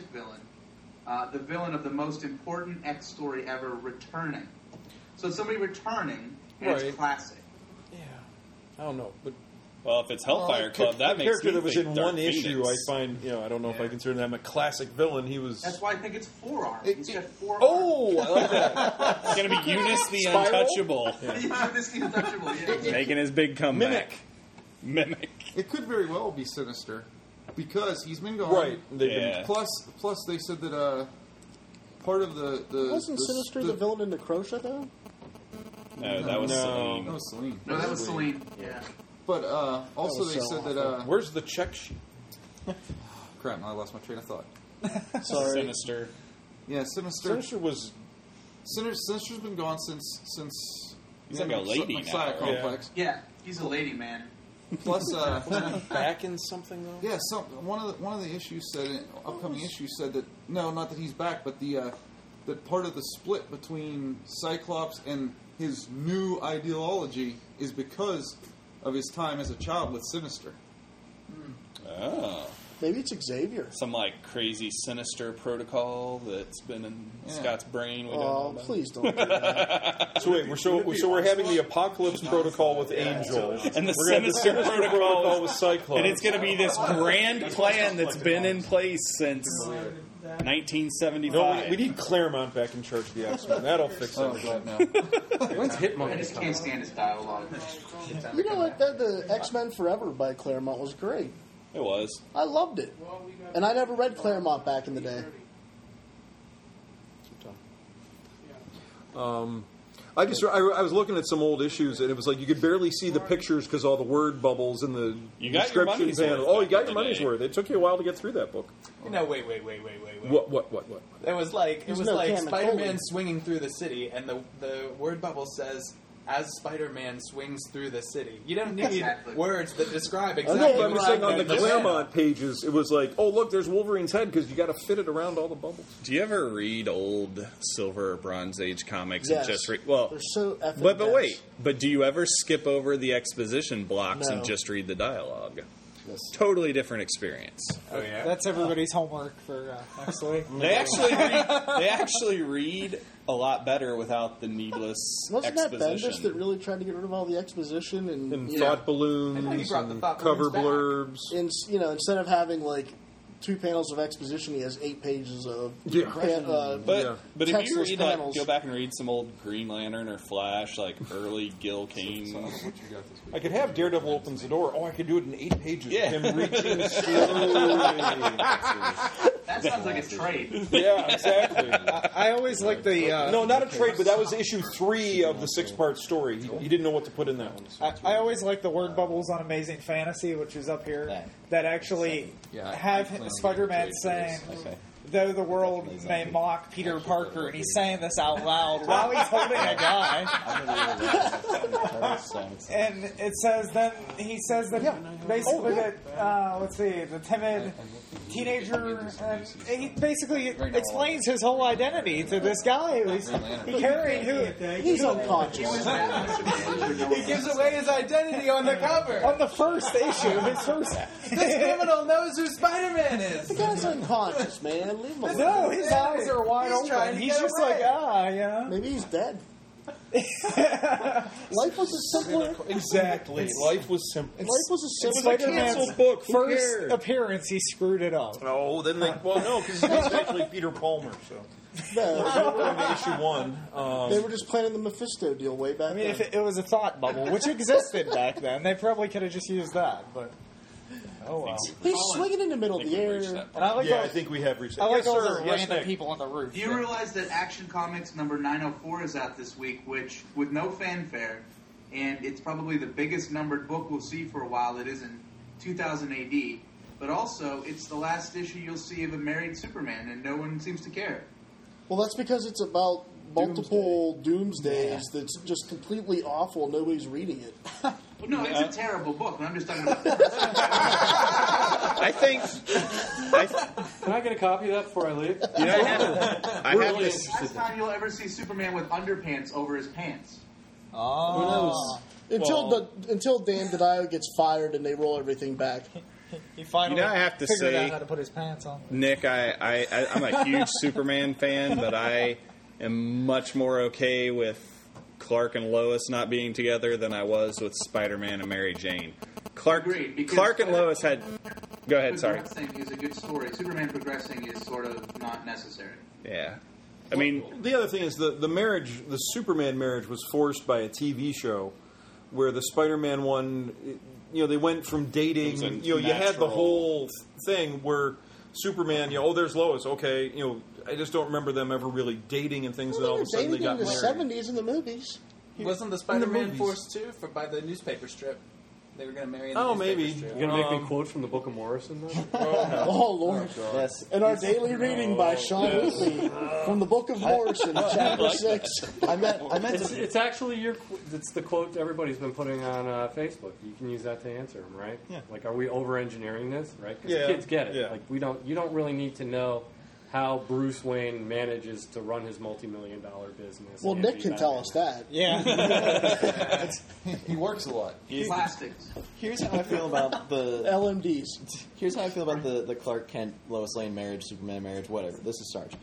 the villain of the most important X story ever returning. So it's somebody returning, and Right. it's classic. now. I don't know, but Well, if it's Hellfire Club, that the makes character me that was think in Dark one issue, Phoenix. I find I don't know if I consider them a classic villain. He was. That's why I think it's forearm. He's got four Oh, I like that. It's going to be Eunice the Spiral? Untouchable. arms. This is untouchable. Yeah. Making his big comeback. Mimic. It could very well be Sinister because he's been gone. Right. They've Yeah. Plus, they said that part of the Wasn't Sinister the villain in the Crochet though? No, that was Celine. That was Celine. No, that was Celine. Yeah. But also was they so said awful. that. Where's the check sheet? Crap! Now I lost my train of thought. Sorry. Sinister. Yeah, Sinister. Sinister was. Sinister's been gone since. He's like a lady Messiah now, right? Complex. Yeah, he's a lady man. Plus, back in something though. yeah, one of the issues said, upcoming issues said that not that he's back, but that part of the split between Cyclops and his new ideology is because of his time as a child with Sinister. Oh. Maybe it's Xavier. Some like crazy Sinister protocol that's been in Scott's brain. We don't know Oh, about. please don't do that. So wait, we're having the Apocalypse Protocol with Angel, And the we're gonna have Sinister protocol with Cyclops, and it's going to be this grand plan that's been in place since 1975. No, we need Claremont back in charge of the X-Men. That'll fix it. When's Hitmonkey? I just can't stand his dialogue. You know what? The X-Men Forever by Claremont was great. It was. I loved it. And I never read Claremont back in the day. I was looking at some old issues, and it was like you could barely see the pictures because all the word bubbles and the You got your description money's panel. worth Oh, you got your today. money's worth. It took you a while to get through that book. No, wait. What? It was like There's no Cam and Spider-Man Foley. swinging through the city, and the word bubble says, "As Spider-Man swings through the city." You don't need Exactly. words that describe I exactly. know, but I'm what saying on the going to Claremont pages, it was like, oh, look, there's Wolverine's head because you got to fit it around all the bubbles. Do you ever read old Silver or Bronze Age comics Yes. and just read? Well, They're so effing but dense. wait. But do you ever skip over the exposition blocks No. and just read the dialogue? Yes. Totally different experience. Oh yeah. That's everybody's homework for next week. They actually read a lot better without the needless Wasn't that exposition. Bendis that really tried to get rid of all the exposition and Thought balloons I know you brought the and thought cover balloons back. blurbs. instead of having like 2 panels of exposition, he has 8 pages of Yeah. But if you textless read, panels. go back and read some old Green Lantern or Flash, like early Gil Kane. I could have Daredevil opens the door. Oh, I could do it in 8 pages. Yeah. Him reaching slowly. That sounds like a trade. Yeah, exactly. I always like the. No, not a trade, but that was issue 3 of the 6-part story. He didn't know what to put in that one. I always like the word bubbles on Amazing Fantasy, which is up here, that actually have Spider-Man saying, though the world may mock Peter Parker, and he's saying this out loud while he's holding a guy. And it says, then he says that basically the timid teenager, he basically explains his whole identity to this guy who's carrying He's unconscious. He gives away his identity on the cover. On the first issue, his first. This criminal knows who Spider-Man is. The guy's unconscious, man. Leave him alone. No, his eyes are wide He's trying open. to He's get just away. like, Maybe he's dead. Life was a simpler. Exactly. Life was simple. Life was a In simpler. Spider-Man's book. Who first cares? appearance, he screwed it up. Oh, then they... Well, no, because he's actually Peter Palmer, so... Going to issue 1. They were just planning the Mephisto deal way back I mean, then. if it was a thought bubble, which existed back then, they probably could have just used that. But oh well. He's swinging in the middle of the air. And I like Yeah, all, I think we have reached that. I like Yes, all sir. the Yes, random Nick. people on the roof. Do you realize that Action Comics number 904 is out this week, which, with no fanfare, and it's probably the biggest numbered book we'll see for a while. It is in 2000 AD. But also, it's the last issue you'll see of a married Superman, and no one seems to care. Well, that's because it's about multiple doomsdays that's just completely awful. Nobody's reading it. Well, no, it's a terrible book, but I'm just talking about... I think. Can I get a copy of that before I leave? I have this. Last time you'll ever see Superman with underpants over his pants. Oh. Who knows? Until Dan DiDio gets fired and they roll everything back. He finally I have to figured say, out how to put his pants on. Nick, I'm a huge Superman fan, but I am much more okay with Clark and Lois not being together than I was with Spider-Man and Mary Jane. Agreed, because Clark and Lois had... Go ahead, sorry. Progressing is a good story. Superman progressing is sort of not necessary. Yeah. I mean... The other thing is the marriage, the Superman marriage was forced by a TV show where the Spider-Man one... they went from dating. You had the whole thing where Superman. There's Lois. Okay, I just don't remember them ever really dating and things. Well, and all of a sudden they dating got in the married. '70s in the movies. Wasn't the Spider-Man forced too by the newspaper strip? they were going to marry. In the Oh, newspaper maybe. strip. You're going to make me quote from the Book of Morrison, though? Oh, Lord. Yes. In our daily reading by Sean Whitley from the Book of Morrison, chapter 6. I meant It's actually it's the quote everybody's been putting on Facebook. You can use that to answer them, right? Yeah. Like, are we over-engineering this, right? Because Yeah. kids get it. Yeah. Like, you don't really need to know how Bruce Wayne manages to run his multi-million-dollar business. Well, and Nick be can tell Batman. us that. Yeah. He works a lot. Plastics. Here's how I feel about the LMDs. Here's how I feel about the Clark Kent Lois Lane marriage, Superman marriage, whatever. This is Sarge.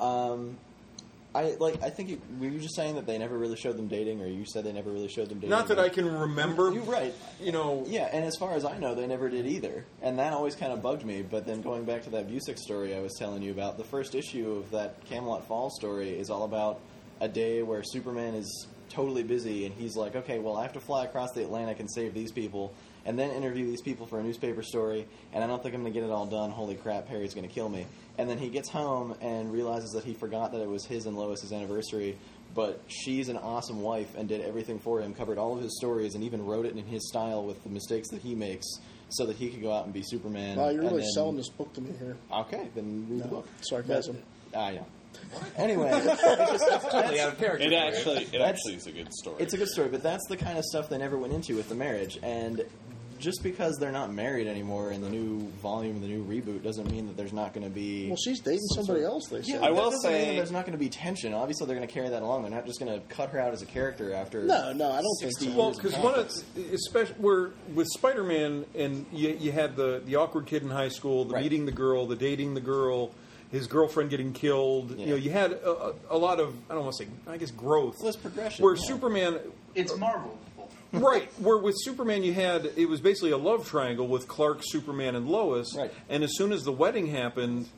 I think were you just saying that they never really showed them dating, or you said they never really showed them dating? Not that I can remember. You're right. You know. Yeah, and as far as I know, they never did either, and that always kind of bugged me. But then going back to that Busick story I was telling you about, the first issue of that Camelot Falls story is all about a day where Superman is totally busy, and he's like, okay, well, I have to fly across the Atlantic and save these people, and then interview these people for a newspaper story, and I don't think I'm going to get it all done. Holy crap, Perry's going to kill me. And then he gets home and realizes that he forgot that it was his and Lois's anniversary, but she's an awesome wife and did everything for him, covered all of his stories, and even wrote it in his style with the mistakes that he makes so that he could go out and be Superman. Wow, you're really then, selling this book to me here. Okay, then read the book. Sarcasm. Yeah. Anyway, it's totally out of character. It actually is a good story. It's a good story, but that's the kind of stuff they never went into with the marriage. And just because they're not married anymore in the new volume, the new reboot, doesn't mean that there's not going to be. Well, she's dating somebody else. They said. I will say there's not going to be tension. Obviously, they're going to carry that along. They're not just going to cut her out as a character after. No, I don't think so. Well, because one of, especially where with Spider-Man, and you had the awkward kid in high school, the meeting the girl, the dating the girl, his girlfriend getting killed. Yeah. You know, you had a lot of, I don't want to say, I guess, growth. Well, it's progression. Where Superman, It's Marvel. right? Where with Superman, it was basically a love triangle with Clark, Superman, and Lois. Right. And as soon as the wedding happened,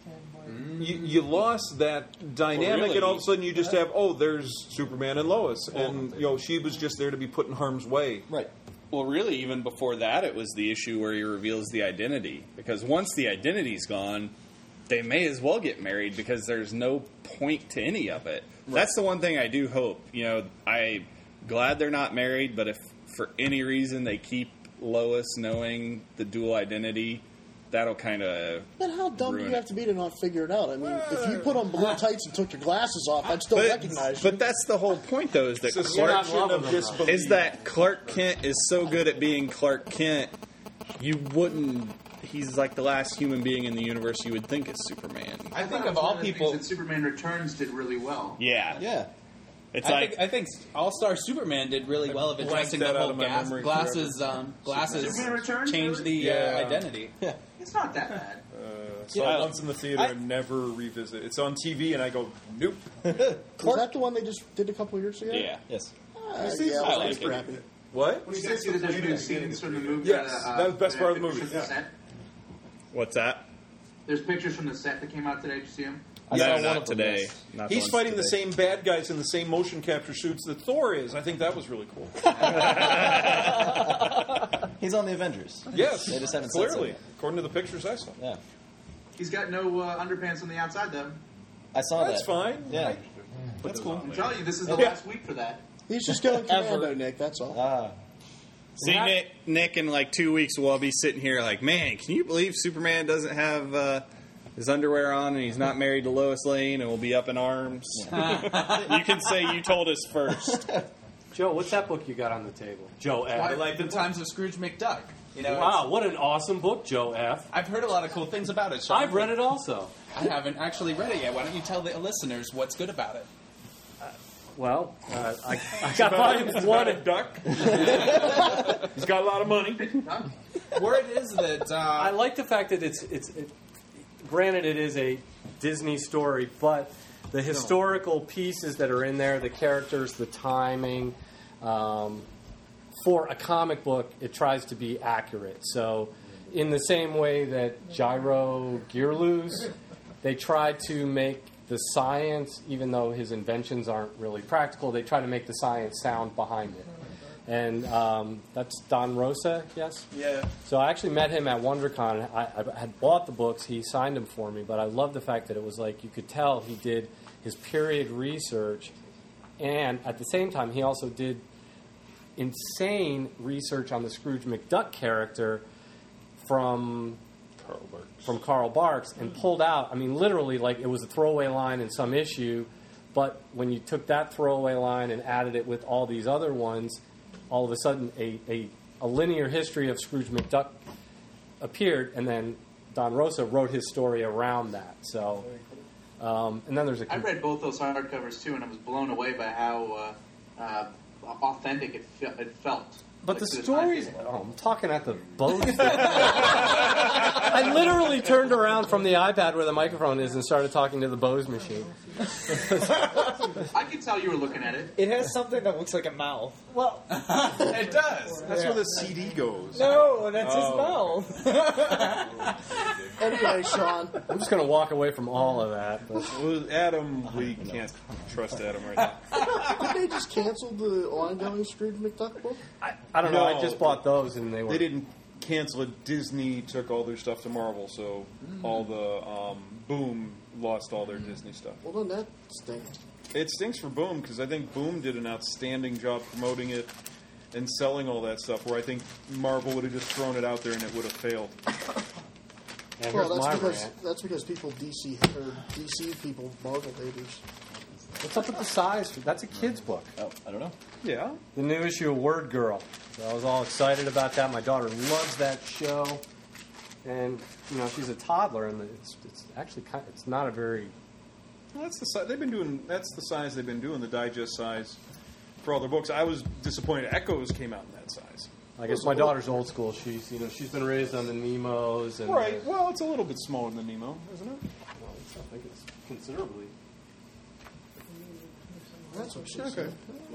you lost that dynamic, really? and all of a sudden you just have, there's Superman and Lois, and she was just there to be put in harm's way. Right. Well, really, even before that, it was the issue where he reveals the identity. Because once the identity's gone, they may as well get married because there's no point to any of it. Right. That's the one thing I do hope. I'm glad they're not married, but if for any reason they keep Lois knowing the dual identity, that'll kind of. But how dumb do you have to be to not figure it out? I mean, if you put on blue tights and took your glasses off, I'd still recognize you. But that's the whole point, though, is that Clark Kent is so good at being Clark Kent, you wouldn't. He's like the last human being in the universe you would think is Superman. I think of all people that Superman Returns did really well. Yeah. I think All-Star Superman did really well of addressing the whole glasses change the identity. Yeah. It's not that bad. Saw it once in the theater and never revisit. It's on TV, and I go, nope. Was that the one they just did a couple of years ago? Yeah. Yes. I was crappy. What? When you said that there's new scenes from the movie. Yes, that was the best part of the movie. What's that? There's pictures from the set that came out today. Did you see them? No, not today. Not He's the fighting today. the same bad guys in the same motion capture suits that Thor is. I think that was really cool. He's on the Avengers. Yes, They just haven't said so clearly, yet. according to the pictures I saw. Yeah. He's got no underpants on the outside, though. I saw That's that. fine. Yeah. That's cool. I'm telling you, this is the last week for that. He's just going commando, Nick. That's all. See, Nick, in like 2 weeks, we'll be sitting here like, man, can you believe Superman doesn't have his underwear on and he's not married to Lois Lane, and we'll be up in arms? You can say you told us first. Joe, what's that book you got on the table? Joe F. The Times of Scrooge McDuck. Wow, what an awesome book, Joe F. I've heard a lot of cool things about it, Sean. I've read it also. I haven't actually read it yet. Why don't you tell the listeners what's good about it? Well, I got volume one and duck. He's got a lot of money. Word is that I like the fact that it's granted it is a Disney story, but the historical pieces that are in there, the characters, the timing, for a comic book, it tries to be accurate. So, in the same way that Gyro Gearloose, they try to make the science, even though his inventions aren't really practical, they try to make the science sound behind it. And that's Don Rosa, yes? Yeah. So I actually met him at WonderCon. I had bought the books. He signed them for me. But I love the fact that it was like you could tell he did his period research. And at the same time, he also did insane research on the Scrooge McDuck character from Carl Barks and pulled out, I mean, literally, like, it was a throwaway line in some issue, but when you took that throwaway line and added it with all these other ones, all of a sudden a linear history of Scrooge McDuck appeared, and then Don Rosa wrote his story around that. So, and then there's I read both those hardcovers too, and I was blown away by how authentic it felt. But the stories... Oh, I'm talking at the boat. I literally turned around from the iPad where the microphone is and started talking to the Bose machine. I could tell you were looking at it. It has something that looks like a mouth. Well, it does. That's where the CD goes. No, that's his mouth. Anyway, Sean. I'm just going to walk away from all of that. But. With Adam, we can't trust Adam right now. Did they just cancel the ongoing Scrooge McDuck book? I don't know. I just bought those, and they were... They didn't cancel it. Disney took all their stuff to Marvel, so all the Boom lost all their Disney stuff. Well, then that stinks. It stinks for Boom, because I think Boom did an outstanding job promoting it and selling all that stuff, where I think Marvel would have just thrown it out there and it would have failed. And well, that's because people DC people Marvel haters. What's up with the size? That's a kid's book. Oh, I don't know. Yeah. The new issue of Word Girl. So I was all excited about that. My daughter loves that show. And, you know, she's a toddler, and it's actually it's not a very... Well, that's the size they've been doing. That's the size they've been doing, the digest size for all their books. I was disappointed Echoes came out in that size. I guess my daughter's old school. She's been raised on the Nemos. And, right. Well, it's a little bit smaller than Nemo, isn't it? Well, I think it's considerably. That's what she said.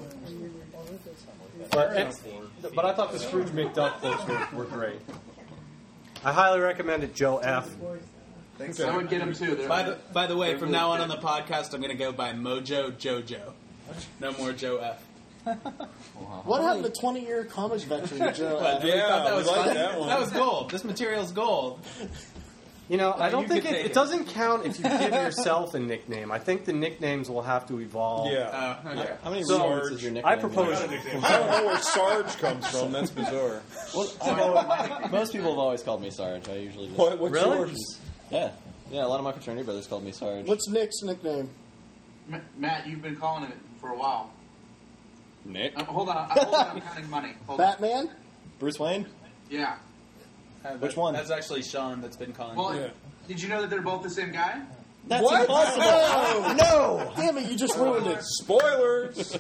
But I thought the Scrooge McDuck books were great. I highly recommend it, Joe F. Thanks. I would get them too. By the way, from now on the podcast, I'm going to go by Mojo Jojo. No more Joe F. What happened to 20-year comics veteran Joe F? That was funny. That was gold. This material's gold. You know, I don't think it doesn't count if you give yourself a nickname. I think the nicknames will have to evolve. Yeah. Okay. How many Sarge is your nickname? I propose. I don't know where Sarge comes from. That's bizarre. Well, most people have always called me Sarge. I usually just... What's really? yours? Yeah. A lot of my fraternity brothers called me Sarge. What's Nick's nickname? Matt, you've been calling it for a while. Nick? Hold on, I'm counting money. Batman? Bruce Wayne? Yeah. Which one? That's actually Sean that's been calling. Well, did you know that they're both the same guy? That's what? Impossible! No! Damn it, you just ruined it. Spoilers!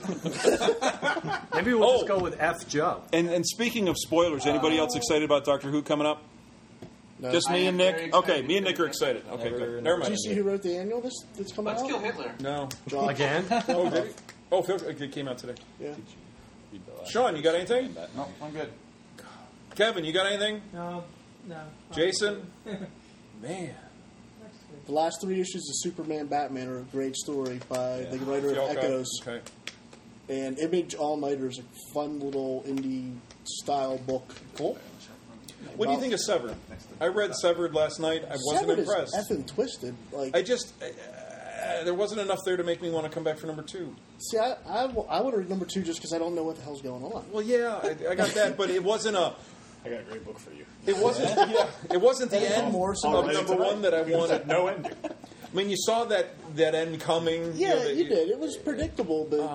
Maybe we'll just go with F. Joe. And speaking of spoilers, anybody else excited about Doctor Who coming up? No. Just me and Nick? Okay, me and Nick are excited. Okay, good. Never mind. Did you see who wrote the annual that's coming out? Let's kill Hitler. No. John. Again? Oh, did he? Oh, it came out today. Yeah. Sean, you got anything? No, I'm good. Kevin, you got anything? No. Jason? Man. The last 3 issues of Superman Batman are a great story by the writer of Echoes. Okay. And Image All Nighter is a fun little indie style book. Cool. What do you think of Severed? I read Severed last night. I wasn't Severed impressed. Is effing twisted. Like, I just... there wasn't enough there to make me want to come back for number 2. See, I would read number 2 just because I don't know what the hell's going on. Well, yeah, I got that, but it wasn't a... I got a great book for you. It wasn't. It wasn't the end of number 1 that I wanted. No ending. I mean, you saw that end coming. Yeah, you did. It was predictable, but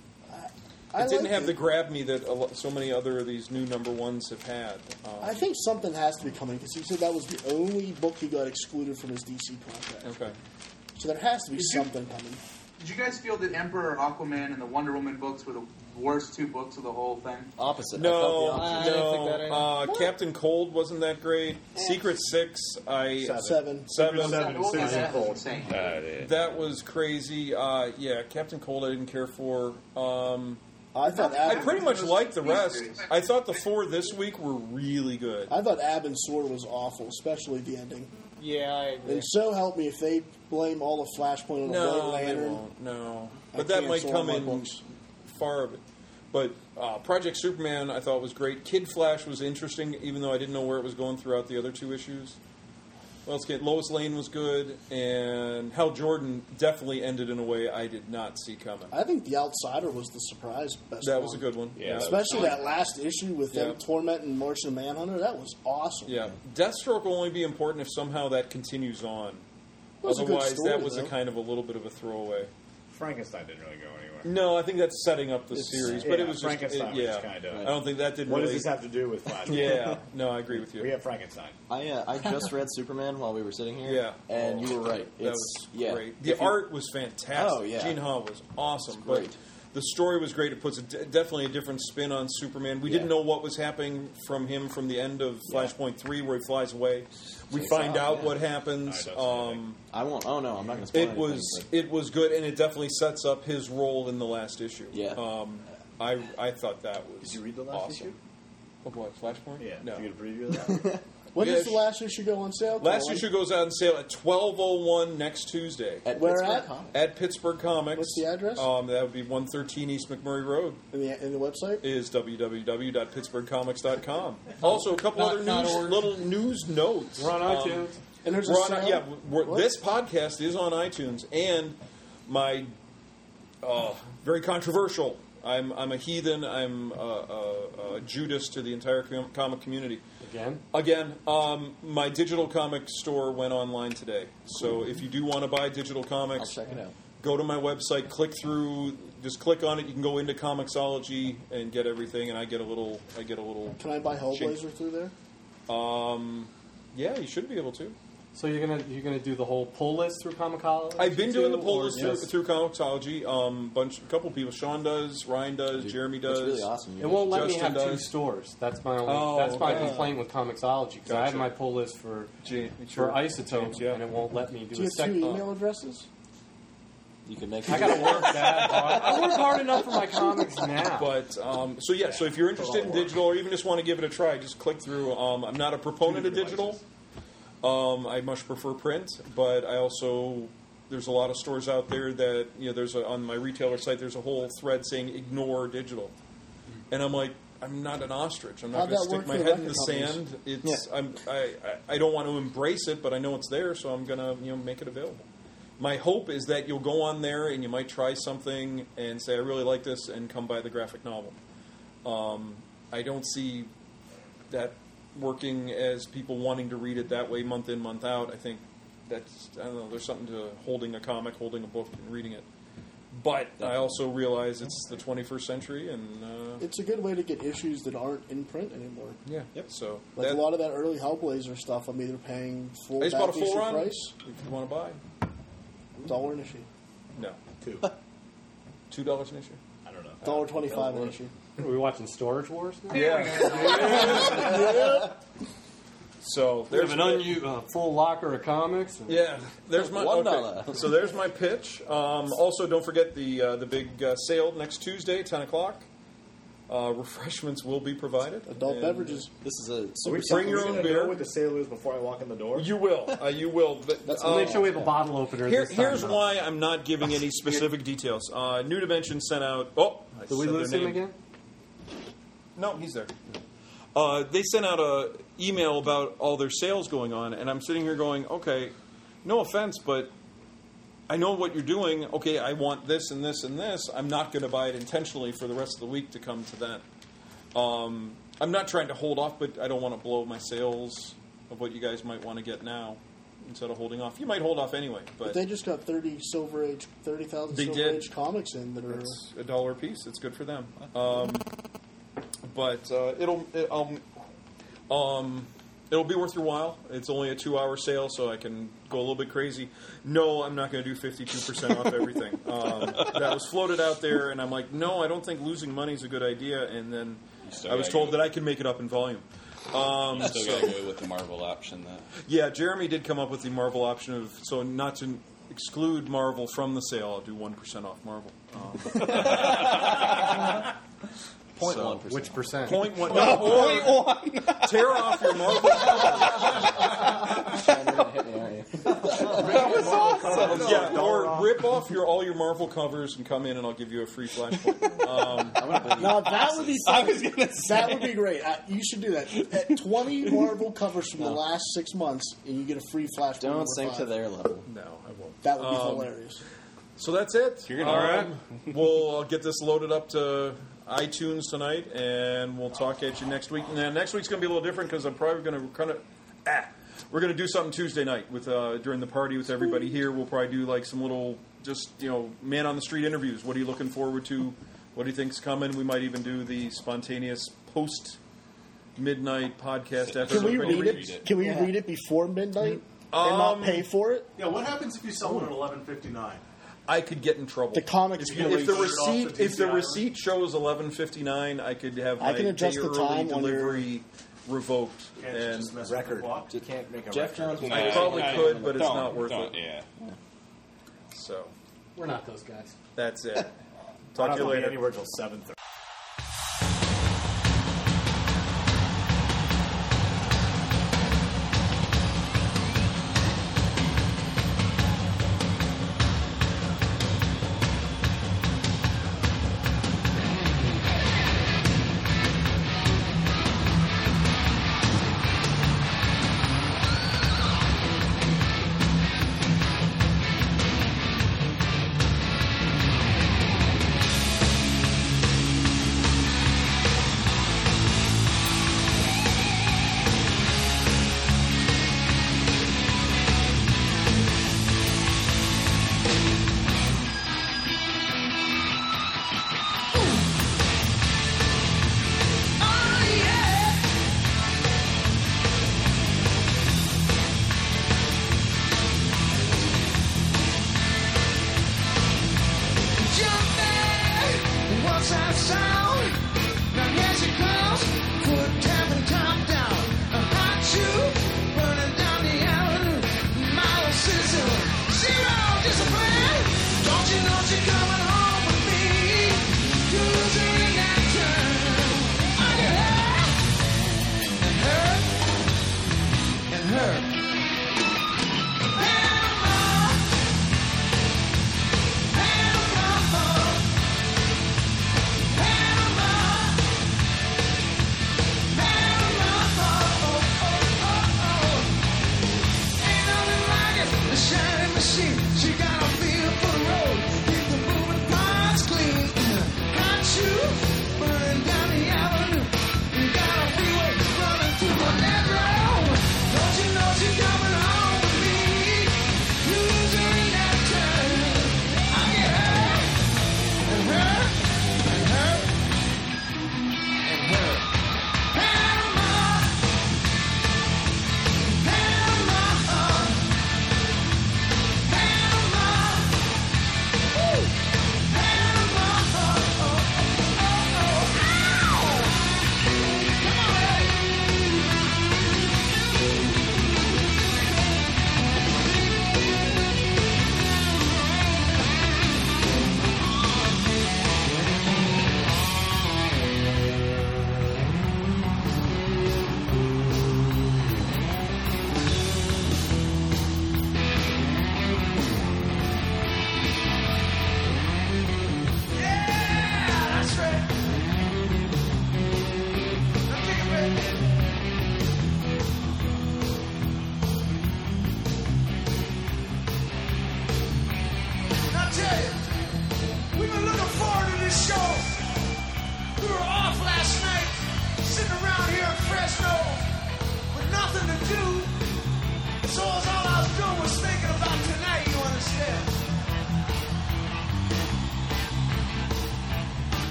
it didn't have the grab me that so many other of these new number 1s have had. I think something has to be coming because he said that was the only book he got excluded from his DC contract. Okay. So there has to be something coming. Did you guys feel that Emperor, Aquaman, and the Wonder Woman books were the worst 2 books of the whole thing? Opposite. No. Captain Cold wasn't that great. Secret Six, Seven. That was crazy. Yeah, Captain Cold I didn't care for. I pretty much liked the rest. I thought the 4 this week were really good. I thought Ab and Sword was awful, especially the ending. Yeah, I agree. And so help me if they blame all the Flashpoint on the White Lantern. They won't. No, but that might come in far of it. But Project Superman I thought was great. Kid Flash was interesting, even though I didn't know where it was going throughout the other 2 issues. Lois Lane was good, and Hal Jordan definitely ended in a way I did not see coming. I think The Outsider was the surprise best That one. was a good one. Yeah, Especially that last issue with them tormenting Martian Manhunter. That was awesome. Yeah. Deathstroke will only be important if somehow that continues on. It was a good Otherwise, story, that was though. a kind of a little bit of a throwaway. Frankenstein didn't really go anywhere. No, I think that's setting up the series, but it was just Frankenstein was yeah. kind of. I don't think that did. What really... does this have to do with Flash? Yeah, no, I agree with you. We have Frankenstein. I just read Superman while we were sitting here. Yeah, and you were right. That was great. The art was fantastic. Oh yeah, Gene Ha was awesome. It's great. But the story was great. It puts definitely a different spin on Superman. We didn't know what was happening from him from the end of Flashpoint 3, where he flies away. We find out what happens. I won't. Oh no, I'm not going to spoil anything. It was good, and it definitely sets up his role in the last issue. Yeah. I thought that was. Did you read the last awesome. issue? Of what, Flashpoint? Yeah. No. Did you get a preview of that? When does the last issue go on sale? Last issue goes out on sale at 12:01 next Tuesday. At Where Pittsburgh at? Comics. At Pittsburgh Comics. What's the address? That would be 113 East McMurray Road. In the website? Is www.pittsburghcomics.com. Also, a couple other little news notes. We're on iTunes. And there's a sale? This podcast is on iTunes, and my very controversial. I'm a heathen. I'm a Judas to the entire comic community. Again, my digital comic store went online today. So if you do want to buy digital comics, I'll check it out. Go to my website, click through, just click on it. You can go into Comixology and get everything, and I get a little. Can I buy Hellblazer through there? Yeah, you should be able to. So you're gonna do the whole pull list through Comixology? I've been doing the pull list through Comixology. A couple people. Sean does, Ryan does, Jeremy does. It's really awesome. It won't let me Justin have two does. stores. That's my only. That's my complaint with Comixology because I have my pull list for Isotopes, and it won't let me do you a have second. two email addresses? You can make. I gotta work that hard. I work hard enough for my comics now. But so if you're interested in digital or even just want to give it a try, just click through. I'm not a proponent of digital. I much prefer print, but I also there's a lot of stores out there that there's on my retailer site there's a whole thread saying ignore digital, and I'm like, I'm not an ostrich. I'm not going to stick my head in the sand. It's I don't want to embrace it, but I know it's there, so I'm going to make it available. My hope is that you'll go on there and you might try something and say, I really like this, and come buy the graphic novel. I don't see that working as people wanting to read it that way month in, month out. I think that's, I don't know, there's something to holding a comic, holding a book, and reading it. But I also realize it's the 21st century, and it's a good way to get issues that aren't in print anymore. Yeah. Yep. So a lot of that early Hellblazer stuff, I'm either paying full I just bought a back full issue run. price. If you want to buy, $1 an issue. No, $2 an issue. I don't know. $1.25 an issue. Are we watching Storage Wars now? Yeah. So there's an full locker of comics. Yeah, there's my $1. Okay. So there's my pitch. Also, don't forget the big sale next Tuesday, 10:00. Refreshments will be provided. Adult beverages. This is a bring your own beer. Know what the sale is before I walk in the door? You will. You will. But, we'll make sure we have a bottle opener. Here's why I'm not giving any specific details. New Dimension sent out. Oh, did we lose him again? No, he's there. They sent out a email about all their sales going on, and I'm sitting here going, okay, no offense, but I know what you're doing. Okay, I want this and this and this. I'm not going to buy it intentionally for the rest of the week to come to that. I'm not trying to hold off, but I don't want to blow my sales of what you guys might want to get now instead of holding off. You might hold off anyway. But they just got 30,000 Silver Age comics in that are $1 a piece. It's good for them. But it'll be worth your while. It's only a 2-hour sale, so I can go a little bit crazy. No, I'm not going to do 52% off everything. That was floated out there, and I'm like, no, I don't think losing money is a good idea. And then I was told that I can make it up in volume. You still got to go with the Marvel option, though. Yeah, Jeremy did come up with the Marvel option of so not to exclude Marvel from the sale. I'll do 1% off Marvel. 0.1%. Which percent? 0.1. No, 0.1. Tear off your Marvel. That was awesome. Yeah, or rip off all your Marvel covers and come in, and I'll give you a free Flashpoint. Now that would be fun. That would be great. You should do that. At 20 Marvel covers from the last 6 months, and you get a free Flashpoint. Don't sink to their level. No, I won't. That would be hilarious. So that's it. All right. We'll get this loaded up to iTunes tonight, and we'll talk at you next week. And next week's going to be a little different because I'm probably going to we're going to do something Tuesday night with during the party with everybody here. We'll probably do like some little man on the street interviews. What are you looking forward to? What do you think's coming? We might even do the spontaneous post midnight podcast episode. Can we read it? Can we read it before midnight and not pay for it? Yeah. What happens if you sell one at $11.59? I could get in trouble. The comics. If the receipt shows $11.59, I could have my adjust the time delivery revoked and record. You can't make a Jeff record. Jones. I probably could, but it's not worth it. Yeah. So we're not those guys. That's it. Talk to you later. Anywhere till 7:30.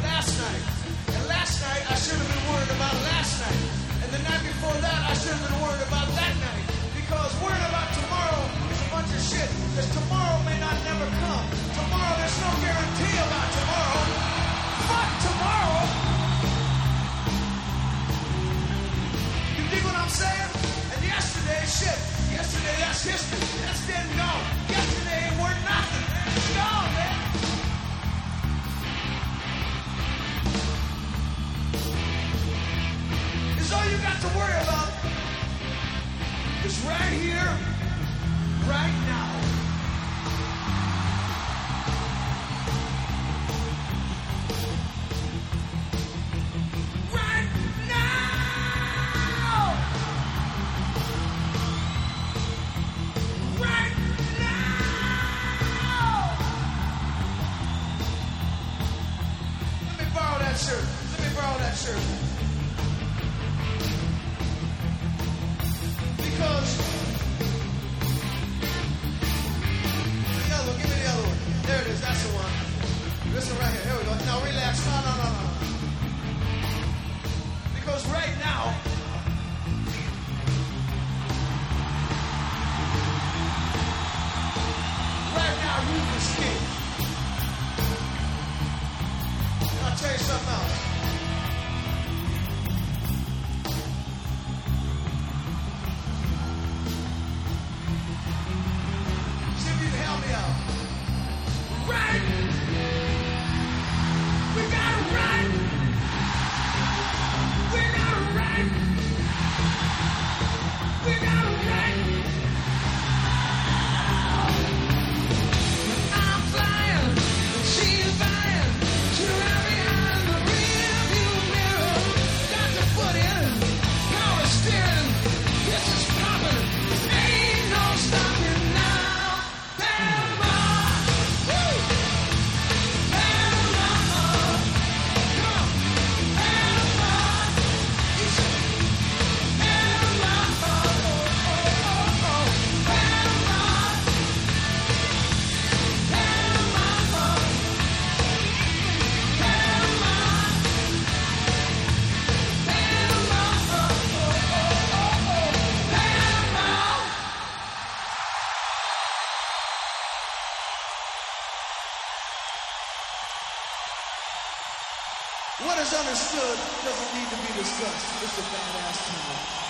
Last night I should have been worried about last night, and the night before that I should have been worried Yesterday, that's history. That's dead and gone. Yesterday ain't worth nothing. It's gone, man. It's all you got to worry about. It's right here, right now. Right now! Right now! Let me borrow that shirt. Let me borrow that shirt. Because the other one, give me the other one. There it is, that's the one. This one right here. Here we go. Now relax. No. Because right now, you can escape. I'll tell you something else. See if you can help me out. Right! We got it right! We got it right! We got it right! I'm flying, she's flying, she's right behind the rearview mirror. Got the foot in, power steering, this is popping, ain't no stopping now. Panama, woo! Panama, come on, Panama, you say, Panama, Panama, what is understood doesn't need to be discussed. It's a badass tune.